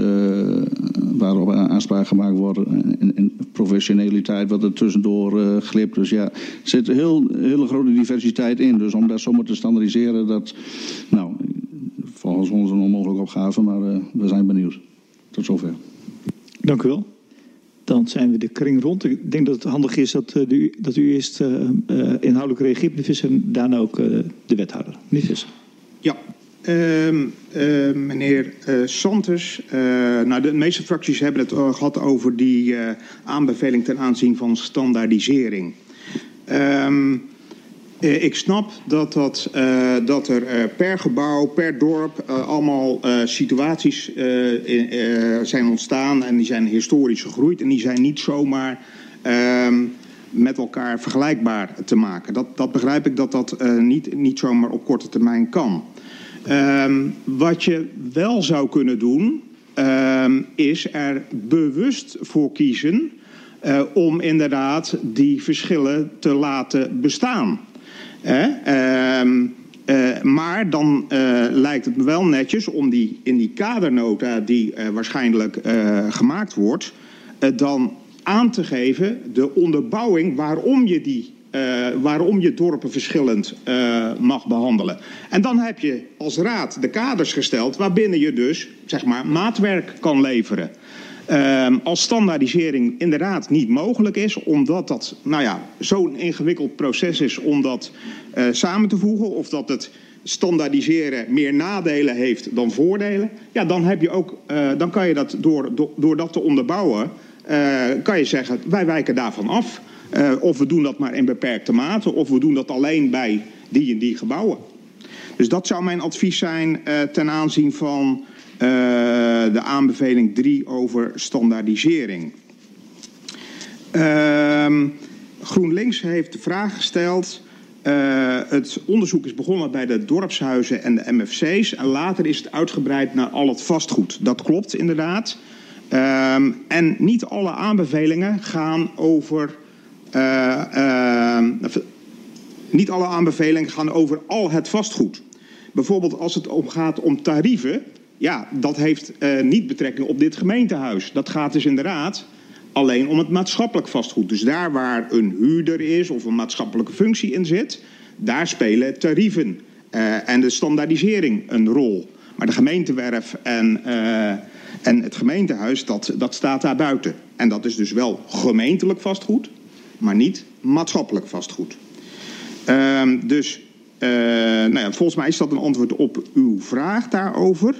waarop aanspraak gemaakt wordt. En, en professionaliteit wat er tussendoor uh, glipt. Dus ja, er zit een heel, hele grote diversiteit in. Dus om dat zomaar te standaardiseren, dat, nou, volgens ons een onmogelijke opgave, maar uh, we zijn benieuwd. Tot zover. Dank u wel. Dan zijn we de kring rond. Ik denk dat het handig is dat, uh, u, dat u eerst uh, uh, inhoudelijk reageert, meneer Visser, en daarna ook uh, de wethouder. Meneer Visser. Ja, Uh, uh, meneer uh, Santos, uh, nou de meeste fracties hebben het uh, gehad over die uh, aanbeveling ten aanzien van standaardisering. Um, uh, ik snap dat, dat, uh, dat er uh, per gebouw, per dorp uh, allemaal uh, situaties uh, in, uh, zijn ontstaan en die zijn historisch gegroeid en die zijn niet zomaar um, met elkaar vergelijkbaar te maken. Dat, dat begrijp ik dat dat uh, niet, niet zomaar op korte termijn kan. Um, wat je wel zou kunnen doen, um, is er bewust voor kiezen uh, om inderdaad die verschillen te laten bestaan. Eh? Um, uh, maar dan uh, lijkt het me wel netjes om die in die kadernota die uh, waarschijnlijk uh, gemaakt wordt, uh, dan aan te geven de onderbouwing waarom je die Uh, waarom je dorpen verschillend uh, mag behandelen. En dan heb je als raad de kaders gesteld waarbinnen je dus zeg maar maatwerk kan leveren. Uh, als standaardisering inderdaad niet mogelijk is, omdat dat nou ja, zo'n ingewikkeld proces is om dat uh, samen te voegen, of dat het standaardiseren meer nadelen heeft dan voordelen, ja, dan heb je ook, uh, dan kan je dat door, door, door dat te onderbouwen, uh, kan je zeggen wij wijken daarvan af. Uh, of we doen dat maar in beperkte mate, of we doen dat alleen bij die en die gebouwen. Dus dat zou mijn advies zijn uh, ten aanzien van uh, de aanbeveling drie over standaardisering. Uh, GroenLinks heeft de vraag gesteld. Uh, het onderzoek is begonnen bij de dorpshuizen en de M F C's en later is het uitgebreid naar al het vastgoed. Dat klopt inderdaad. Uh, en niet alle aanbevelingen gaan over... Uh, uh, niet alle aanbevelingen gaan over al het vastgoed. Bijvoorbeeld als het om gaat om tarieven, ja, dat heeft uh, niet betrekking op dit gemeentehuis. Dat gaat dus inderdaad alleen om het maatschappelijk vastgoed. Dus daar waar een huurder is of een maatschappelijke functie in zit, daar spelen tarieven uh, en de standaardisering een rol. Maar de gemeentewerf en, uh, en het gemeentehuis, dat, dat staat daar buiten. En dat is dus wel gemeentelijk vastgoed, maar niet maatschappelijk vastgoed. Uh, dus uh, nou ja, volgens mij is dat een antwoord op uw vraag daarover.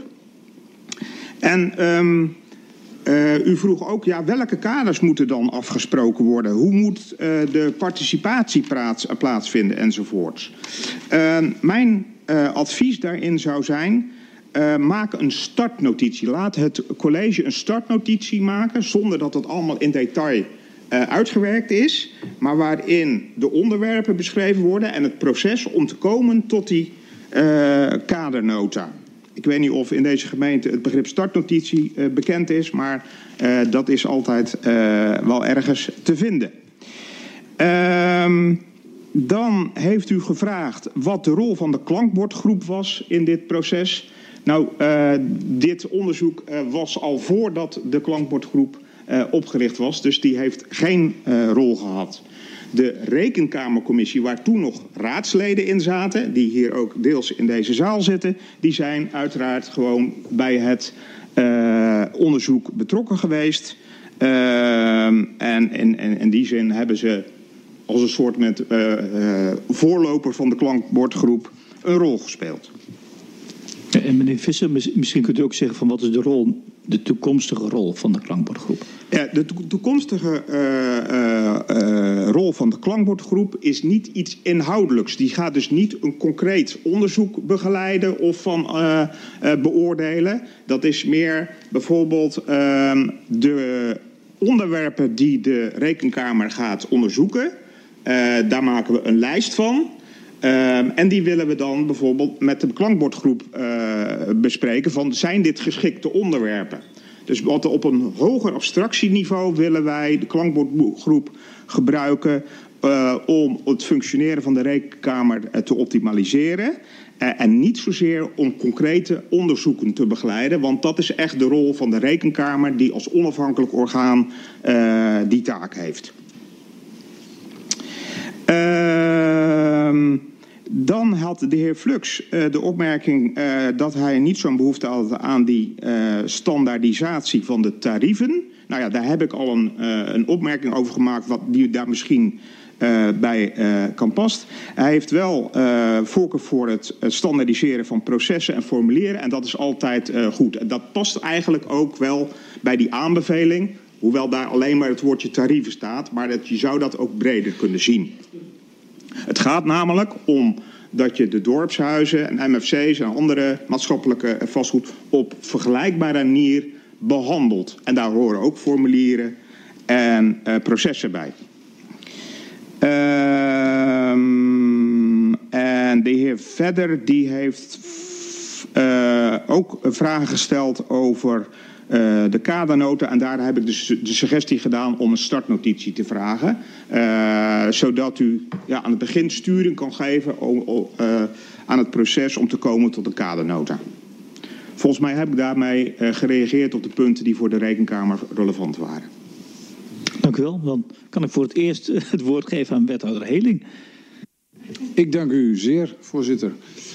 En um, uh, u vroeg ook, ja, welke kaders moeten dan afgesproken worden? Hoe moet uh, de participatie plaats, uh, plaatsvinden enzovoorts? Uh, mijn uh, advies daarin zou zijn, uh, maak een startnotitie. Laat het college een startnotitie maken, zonder dat het allemaal in detail Uh, uitgewerkt is, maar waarin de onderwerpen beschreven worden en het proces om te komen tot die uh, kadernota. Ik weet niet of in deze gemeente het begrip startnotitie uh, bekend is, maar uh, dat is altijd uh, wel ergens te vinden. Uh, dan heeft u gevraagd wat de rol van de klankbordgroep was in dit proces. Nou, uh, dit onderzoek uh, was al voordat de klankbordgroep Uh, opgericht was, dus die heeft geen uh, rol gehad. De rekenkamercommissie, waar toen nog raadsleden in zaten, die hier ook deels in deze zaal zitten, die zijn uiteraard gewoon bij het uh, onderzoek betrokken geweest. Uh, en in, in, in die zin hebben ze als een soort met uh, uh, voorloper van de klankbordgroep een rol gespeeld. Ja, en meneer Visser, misschien kunt u ook zeggen van wat is de rol, de toekomstige rol van de klankbordgroep? Ja, de toekomstige uh, uh, uh, rol van de klankbordgroep is niet iets inhoudelijks. Die gaat dus niet een concreet onderzoek begeleiden of van uh, uh, beoordelen. Dat is meer bijvoorbeeld uh, de onderwerpen die de Rekenkamer gaat onderzoeken. Uh, daar maken we een lijst van. Uh, en die willen we dan bijvoorbeeld met de klankbordgroep uh, bespreken van zijn dit geschikte onderwerpen. Dus wat op een hoger abstractieniveau willen wij de klankbordgroep gebruiken uh, om het functioneren van de Rekenkamer uh, te optimaliseren. Uh, en niet zozeer om concrete onderzoeken te begeleiden, want dat is echt de rol van de Rekenkamer die als onafhankelijk orgaan uh, die taak heeft. Uh, Dan had de heer Flux uh, de opmerking uh, dat hij niet zo'n behoefte had aan die uh, standaardisatie van de tarieven. Nou ja, daar heb ik al een, uh, een opmerking over gemaakt wat die daar misschien uh, bij uh, kan past. Hij heeft wel uh, voorkeur voor het standaardiseren van processen en formulieren. En dat is altijd uh, goed. En dat past eigenlijk ook wel bij die aanbeveling. Hoewel daar alleen maar het woordje tarieven staat. Maar dat, je zou dat ook breder kunnen zien. Het gaat namelijk om dat je de dorpshuizen en M F C's en andere maatschappelijke vastgoed op vergelijkbare manier behandelt. En daar horen ook formulieren en uh, processen bij. Um, en de heer Vedder die heeft uh, ook vragen gesteld over uh, de kadernota. En daar heb ik dus de suggestie gedaan om een startnotitie te vragen. Uh, zodat u ja, aan het begin sturing kan geven om, uh, aan het proces om te komen tot een kadernota. Volgens mij heb ik daarmee uh, gereageerd op de punten die voor de Rekenkamer relevant waren. Dank u wel. Dan kan ik voor het eerst het woord geven aan wethouder Heling. Ik dank u zeer, voorzitter.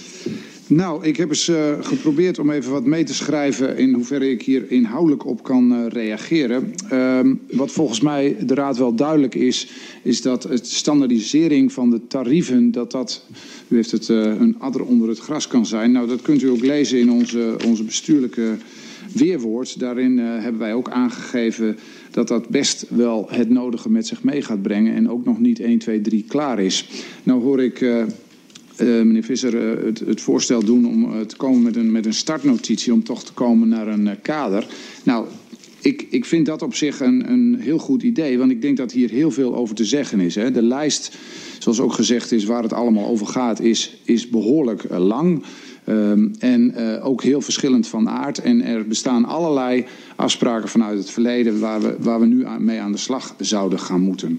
Nou, ik heb eens uh, geprobeerd om even wat mee te schrijven in hoeverre ik hier inhoudelijk op kan uh, reageren. Uh, wat volgens mij de raad wel duidelijk is, is dat het standaardisering van de tarieven, dat dat, u heeft het uh, een adder onder het gras kan zijn. Nou, dat kunt u ook lezen in onze, onze bestuurlijke weerwoord. Daarin uh, hebben wij ook aangegeven dat dat best wel het nodige met zich mee gaat brengen en ook nog niet één, twee, drie klaar is. Nou hoor ik uh, uh, meneer Visser uh, het, het voorstel doen om uh, te komen met een, met een startnotitie om toch te komen naar een uh, kader. Nou, ik, ik vind dat op zich een, een heel goed idee, want ik denk dat hier heel veel over te zeggen is. Hè. De lijst, zoals ook gezegd is, waar het allemaal over gaat, is, is behoorlijk uh, lang. Um, en uh, ook heel verschillend van aard. En er bestaan allerlei afspraken vanuit het verleden waar we, waar we nu mee aan de slag zouden gaan moeten.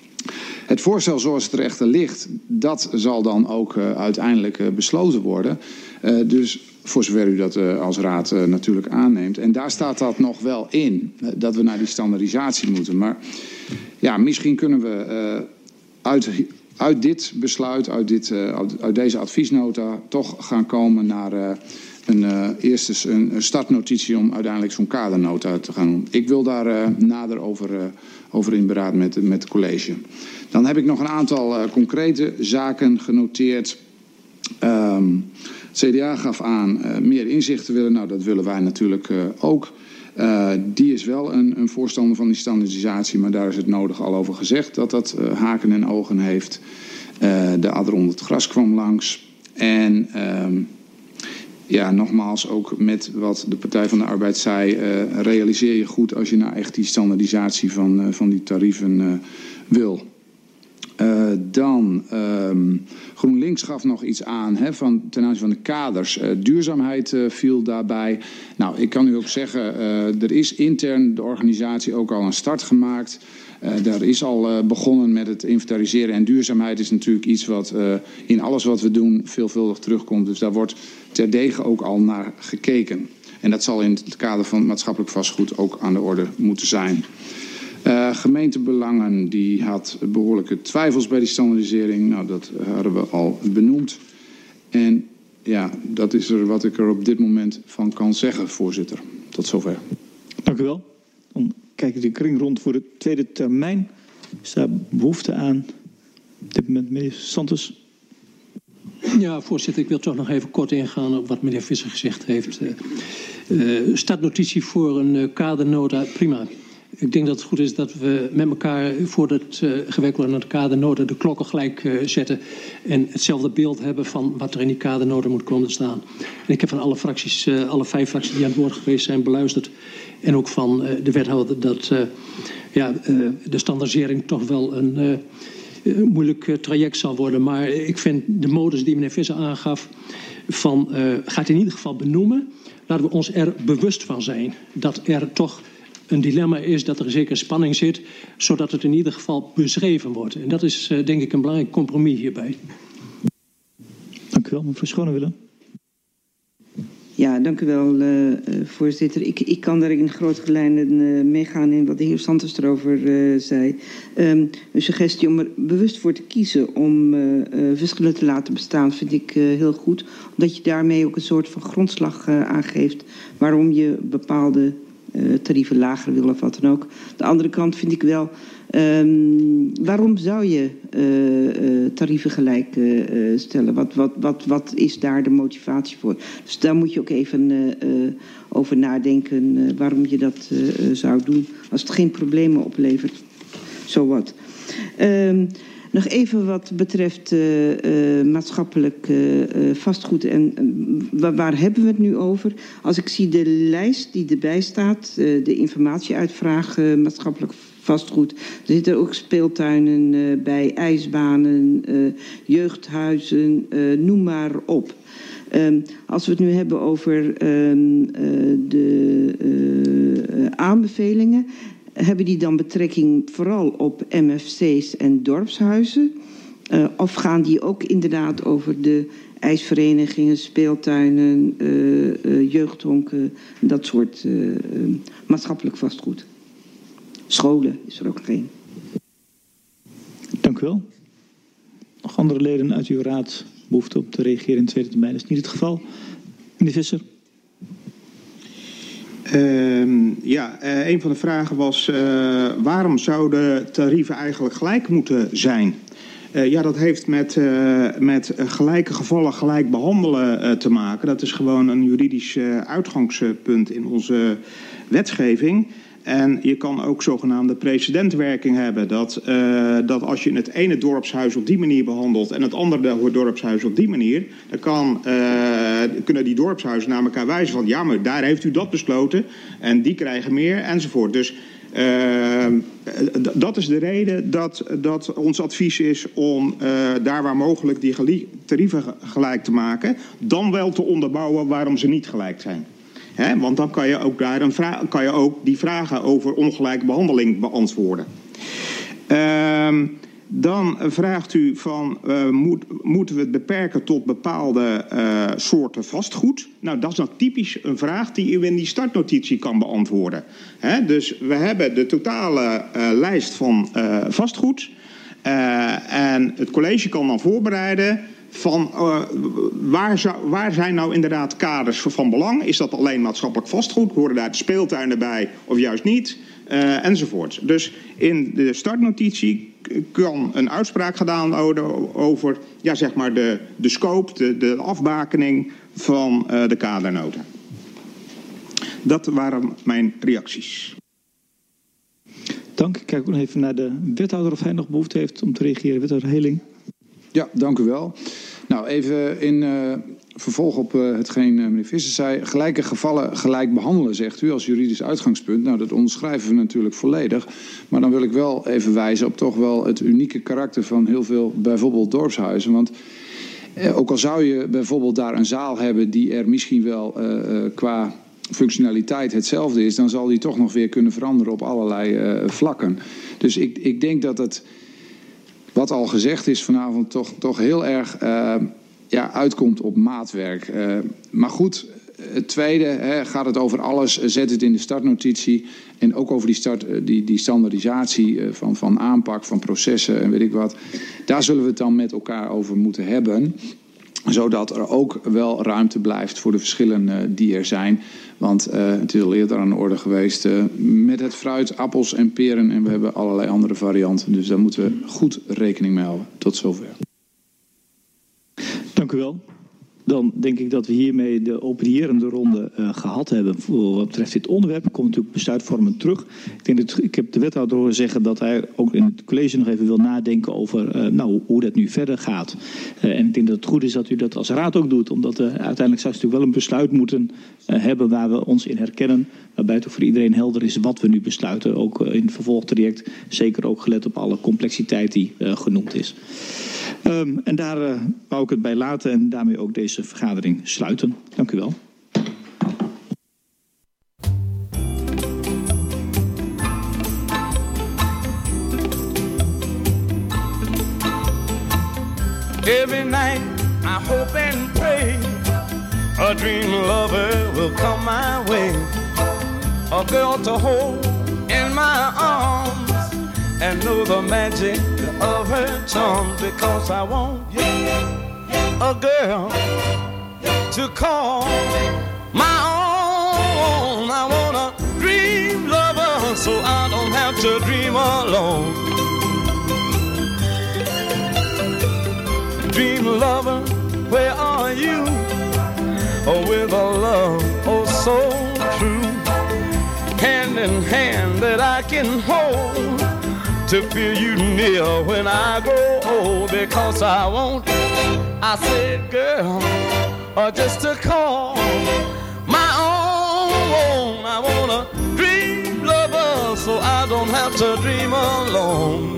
Het voorstel zoals het er echter ligt, dat zal dan ook uh, uiteindelijk uh, besloten worden. Uh, dus voor zover u dat uh, als raad uh, natuurlijk aanneemt. En daar staat dat nog wel in, uh, dat we naar die standaardisatie moeten. Maar ja, misschien kunnen we uh, uit... uit dit besluit, uit, dit, uh, uit deze adviesnota, toch gaan komen naar uh, een, uh, eerst een, een startnotitie om uiteindelijk zo'n kadernota te gaan doen. Ik wil daar uh, nader over, uh, over in beraad met, met het college. Dan heb ik nog een aantal uh, concrete zaken genoteerd. Um, het C D A gaf aan uh, meer inzicht te willen. Nou, dat willen wij natuurlijk uh, ook. Uh, die is wel een, een voorstander van die standaardisatie, maar daar is het nodig al over gezegd dat dat uh, haken en ogen heeft. Uh, de adder onder het gras kwam langs. En uh, ja, nogmaals ook met wat de Partij van de Arbeid zei, uh, realiseer je goed als je nou echt die standaardisatie van, uh, van die tarieven uh, wil. Uh, dan, um, GroenLinks gaf nog iets aan hè, van, ten aanzien van de kaders. Uh, duurzaamheid uh, viel daarbij. Nou, ik kan u ook zeggen, uh, er is intern de organisatie ook al een start gemaakt. Uh, daar is al uh, begonnen met het inventariseren. En duurzaamheid is natuurlijk iets wat uh, in alles wat we doen veelvuldig terugkomt. Dus daar wordt terdege ook al naar gekeken. En dat zal in het kader van maatschappelijk vastgoed ook aan de orde moeten zijn. Uh, gemeentebelangen, die had behoorlijke twijfels bij die standaardisering. Nou, dat hadden we al benoemd. En ja, dat is er wat ik er op dit moment van kan zeggen, voorzitter. Tot zover. Dank u wel. Dan kijk ik de kring rond voor de tweede termijn. Is daar behoefte aan? Op dit moment, meneer Santos. Ja, voorzitter, ik wil toch nog even kort ingaan op wat meneer Visser gezegd heeft. Uh, uh, startnotitie voor een uh, kadernota, prima. Ik denk dat het goed is dat we met elkaar, voordat uh, gewerkt wordt aan de kadernota, de klokken gelijk uh, zetten. En hetzelfde beeld hebben van wat er in die kadernota moet komen te staan. En ik heb van alle fracties, uh, alle vijf fracties die aan het woord geweest zijn, beluisterd. En ook van uh, de wethouder dat uh, ja, uh, de standaardisering toch wel een uh, uh, moeilijk uh, traject zal worden. Maar ik vind de modus die meneer Visser aangaf, van uh, gaat in ieder geval benoemen. Laten we ons er bewust van zijn dat er toch een dilemma is, dat er zeker spanning zit, zodat het in ieder geval beschreven wordt. En dat is uh, denk ik een belangrijk compromis hierbij. Dank u wel, mevrouw Schonewille. Ja, dank u wel, uh, voorzitter. Ik, ik kan daar in grote lijnen uh, meegaan in wat de heer Santos erover uh, zei. Um, een suggestie om er bewust voor te kiezen om uh, uh, verschillen te laten bestaan vind ik uh, heel goed. Omdat je daarmee ook een soort van grondslag uh, aangeeft waarom je bepaalde uh, tarieven lager wil of wat dan ook. De andere kant vind ik wel Um, waarom zou je uh, uh, tarieven gelijk uh, stellen? Wat, wat, wat, wat is daar de motivatie voor? Dus daar moet je ook even uh, uh, over nadenken uh, waarom je dat uh, uh, zou doen. Als het geen problemen oplevert, zo wat. Um, Nog even wat betreft uh, uh, maatschappelijk uh, uh, vastgoed. En uh, waar, waar hebben we het nu over? Als ik zie de lijst die erbij staat, uh, de informatieuitvraag uh, maatschappelijk vastgoed. Er zitten ook speeltuinen uh, bij, ijsbanen, uh, jeugdhuizen, uh, noem maar op. Um, als we het nu hebben over um, uh, de uh, aanbevelingen, hebben die dan betrekking vooral op M F C's en dorpshuizen? Uh, of gaan die ook inderdaad over de ijsverenigingen, speeltuinen, uh, uh, jeugdhonken, dat soort uh, uh, maatschappelijk vastgoed? Scholen is er ook geen. Dank u wel. Nog andere leden uit uw raad behoefte op te reageren in de tweede termijn? Dat is niet het geval. Meneer Visser. Uh, ja, uh, een van de vragen was uh, waarom zouden tarieven eigenlijk gelijk moeten zijn? Uh, ja, dat heeft met, uh, met gelijke gevallen gelijk behandelen uh, te maken. Dat is gewoon een juridisch uh, uitgangspunt in onze wetgeving. En je kan ook zogenaamde precedentwerking hebben. Dat, uh, dat als je het ene dorpshuis op die manier behandelt en het andere dorpshuis op die manier, dan kan, uh, kunnen die dorpshuizen naar elkaar wijzen van ja, maar daar heeft u dat besloten en die krijgen meer enzovoort. Dus uh, d- dat is de reden dat, dat ons advies is om uh, daar waar mogelijk die geli- tarieven gelijk te maken, dan wel te onderbouwen waarom ze niet gelijk zijn. He, want dan kan je ook daar een vra- kan je ook die vragen over ongelijke behandeling beantwoorden. Uh, dan vraagt u van uh, moet, moeten we het beperken tot bepaalde uh, soorten vastgoed? Nou, dat is nou typisch een vraag die u in die startnotitie kan beantwoorden. He, dus we hebben de totale uh, lijst van uh, vastgoed. Uh, en het college kan dan voorbereiden van uh, waar, zou, waar zijn nou inderdaad kaders van belang? Is dat alleen maatschappelijk vastgoed? Horen daar de speeltuinen bij of juist niet? Uh, enzovoort. Dus in de startnotitie kan een uitspraak gedaan worden over ja, zeg maar de, de scope, de, de afbakening van uh, de kadernota. Dat waren mijn reacties. Dank. Ik kijk ook nog even naar de wethouder of hij nog behoefte heeft om te reageren. Wethouder Heling. Ja, dank u wel. Nou, even in uh, vervolg op uh, hetgeen uh, meneer Visser zei. Gelijke gevallen gelijk behandelen, zegt u, als juridisch uitgangspunt. Nou, dat onderschrijven we natuurlijk volledig. Maar dan wil ik wel even wijzen op toch wel het unieke karakter van heel veel bijvoorbeeld dorpshuizen. Want uh, ook al zou je bijvoorbeeld daar een zaal hebben die er misschien wel uh, uh, qua functionaliteit hetzelfde is, dan zal die toch nog weer kunnen veranderen op allerlei uh, vlakken. Dus ik, ik denk dat het, wat al gezegd is vanavond, toch, toch heel erg uh, ja, uitkomt op maatwerk. Uh, maar goed, het tweede, hè, gaat het over alles, zet het in de startnotitie. En ook over die, start, die, die standaardisatie van, van aanpak, van processen en weet ik wat. Daar zullen we het dan met elkaar over moeten hebben. Zodat er ook wel ruimte blijft voor de verschillen uh, die er zijn. Want uh, het is al eerder aan de orde geweest uh, met het fruit, appels en peren. En we hebben allerlei andere varianten. Dus daar moeten we goed rekening mee houden. Tot zover. Dank u wel. Dan denk ik dat we hiermee de openierende ronde uh, gehad hebben voor wat betreft dit onderwerp. Ik kom natuurlijk besluitvormend terug. Ik, denk dat, ik heb de wethouder horen zeggen dat hij ook in het college nog even wil nadenken over uh, nou, hoe dat nu verder gaat. Uh, en ik denk dat het goed is dat u dat als raad ook doet. Omdat we uiteindelijk straks natuurlijk wel een besluit moeten uh, hebben waar we ons in herkennen. Waarbij het ook voor iedereen helder is wat we nu besluiten. Ook uh, in het vervolgtraject. Zeker ook gelet op alle complexiteit die uh, genoemd is. Um, en daar uh, wou ik het bij laten en daarmee ook deze vergadering sluiten. Dank u wel. Every night I hope and pray a dream lover will come my way, a girl to hold in my arms and know the magic of her charms, because I want a girl to call my own. I want a dream lover so I don't have to dream alone. alone. Dream lover, where are you? Oh, with a love oh so true, hand in hand that I can hold, to feel you near when I grow old. Because I won't, I said, girl, or just to call my own. I want a dream lover, so I don't have to dream alone.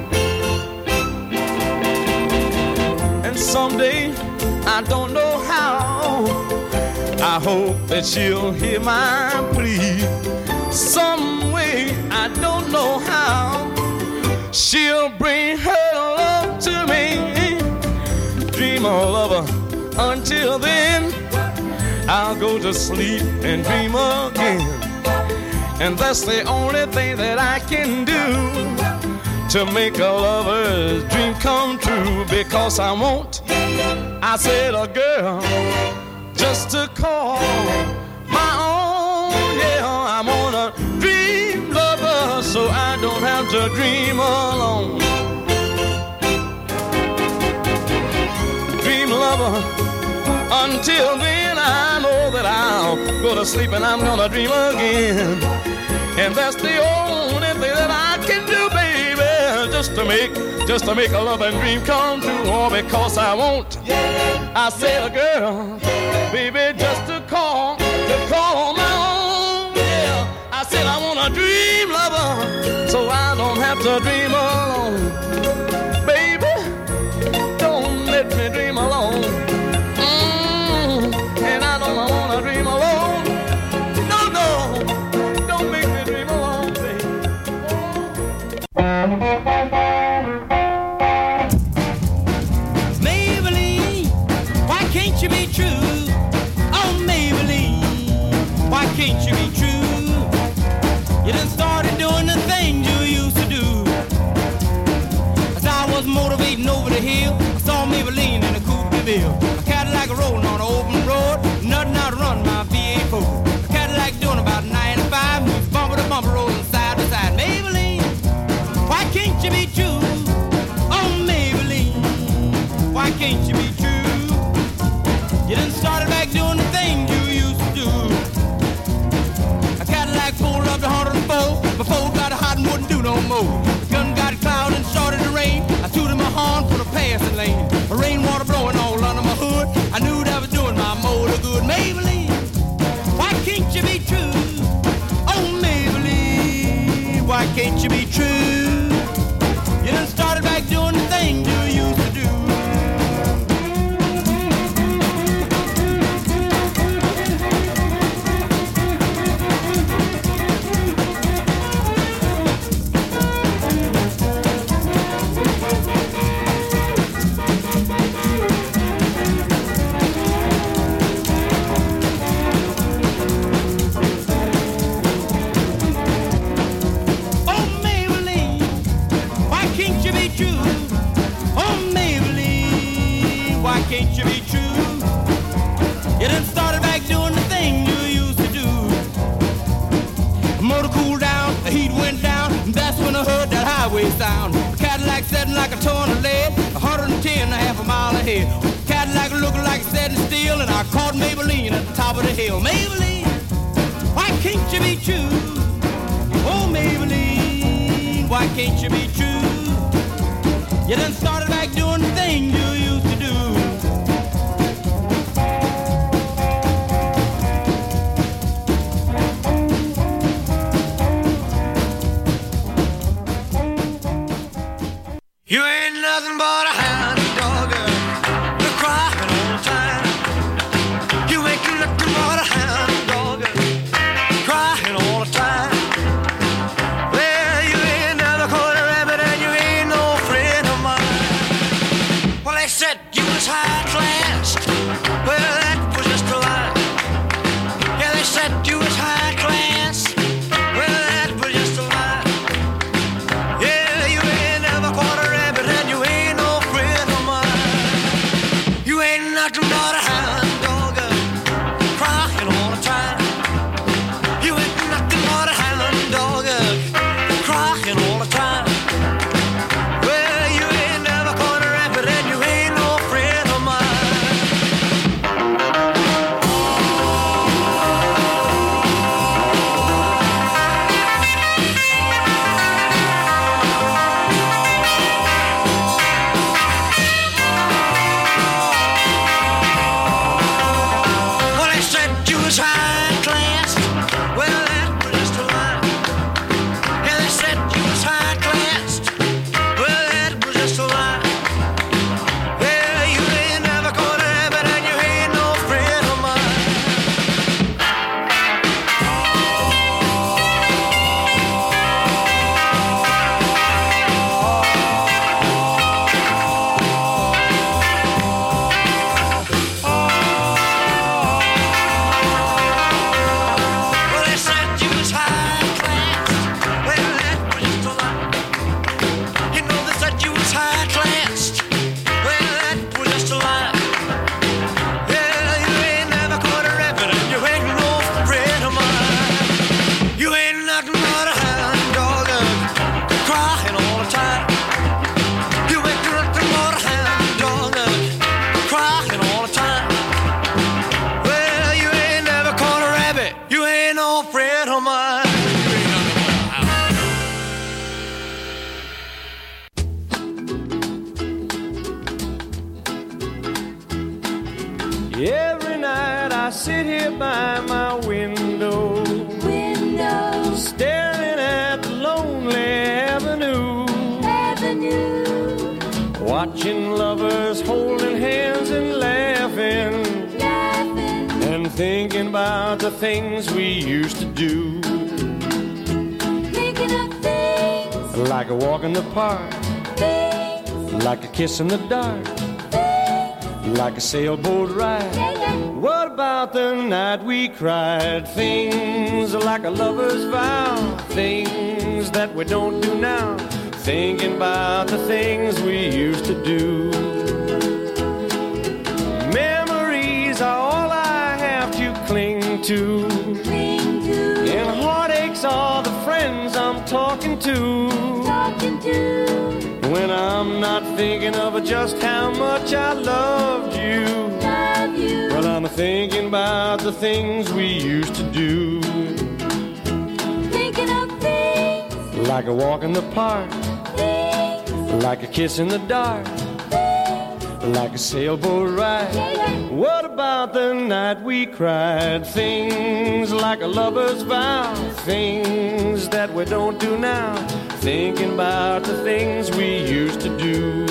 And someday, I don't know how, I hope that she'll hear my plea. Some way, I don't know how, she'll bring her love to me. Dream of lover, until then I'll go to sleep and dream again. And that's the only thing that I can do to make a lover's dream come true. Because I won't, I said, a girl just to call my own. Yeah, I'm on a dream lover, so I don't have to dream alone. Dream lover, until then I know that I'll go to sleep and I'm gonna dream again. And that's the only thing that I can do, baby, just to make, just to make a love and dream come true. Oh, because I won't, I said, a girl, baby, just to call, to call my own. Yeah, I said I want a dream lover, so I don't have to dream alone. Baby, don't let me dream alone. Mm, and I don't want to dream alone. No, no, don't make me dream alone, baby. Maybelline, why can't you be true? Oh, Maybelline, why can't you be true? You done started doing the things you used to do. As I was motivating over the hill, I saw Maybelline in a coupe de ville. A Cadillac rolling on an open road, nothing out to run my V eight four. A Cadillac doing about ninety-five, moves bumper to bumper, rolling side to side. Maybelline, why can't you be true? Oh, Maybelline, why can't you be true? You done started back doing the things you used to do. A Cadillac pulled up to one oh four, before it got hot and wouldn't do no more. The gun got cloud and started to rain. I tooted my horn for the passing lane. The rainwater blowing all under my hood. I knew that was doing my motor good. Maybelline, why can't you be true? Oh, Maybelline, why can't you be true? You done started back doing the thing you used to do. Can't you be true? You done started back doing the thing you used to do. The motor cooled down, the heat went down, and that's when I heard that highway sound. The Cadillac setting like a ton of lead, one hundred ten and a half a mile ahead. The Cadillac looking like it's setting still, and I caught Maybelline at the top of the hill. Maybelline, why can't you be true? Oh, Maybelline, why can't you be true? You done started back doing the thing you used to do. You ain't nothing but a hound dog, you're crying all the time. You ain't nothing but a hound dog, crying all the time. Well, you ain't never caught a rabbit and you ain't no friend of mine. Every night I sit here by my window, window, staring at the lonely avenue, avenue, watching lovers holding hands and laughing, laughing, and thinking about the things we used to do. Thinking of things like a walk in the park, things like a kiss in the dark, things like a sailboat ride. Yeah, yeah. What about the night we cried? Things like a lover's vow, things that we don't do now. Thinking about the things we used to do. Memories are all I have to cling to. Cling to. And heartaches are the friends I'm talking to. Talking to. When I'm not thinking of just how much I loved you. Love you. Well, I'm thinking about the things we used to do. Thinking of things like a walk in the park, things like a kiss in the dark, things like a sailboat ride. Yeah, yeah. What about the night we cried? Things like a lover's vow, things that we don't do now. Thinking about the things we used to do.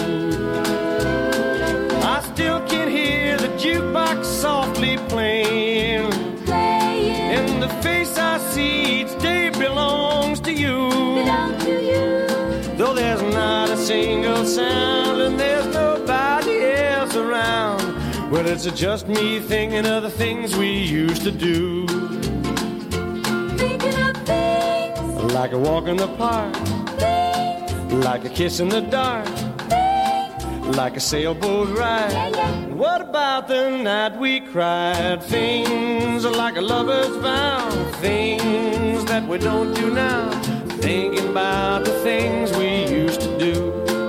I still can hear the jukebox softly playing, playing. And the face I see each day belongs to you. Belong to you. Though there's not a single sound and there's nobody else around, well, it's just me thinking of the things we used to do. Thinking of things like a walk in the park, things like a kiss in the dark, things like a sailboat ride. Yeah, yeah. What about the night we cried? Things like a lover's vow, things that we don't do now. Thinking about the things we used to do.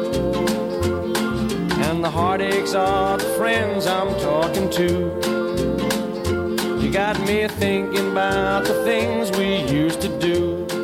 And the heartaches are the friends I'm talking to. You got me thinking about the things we used to do.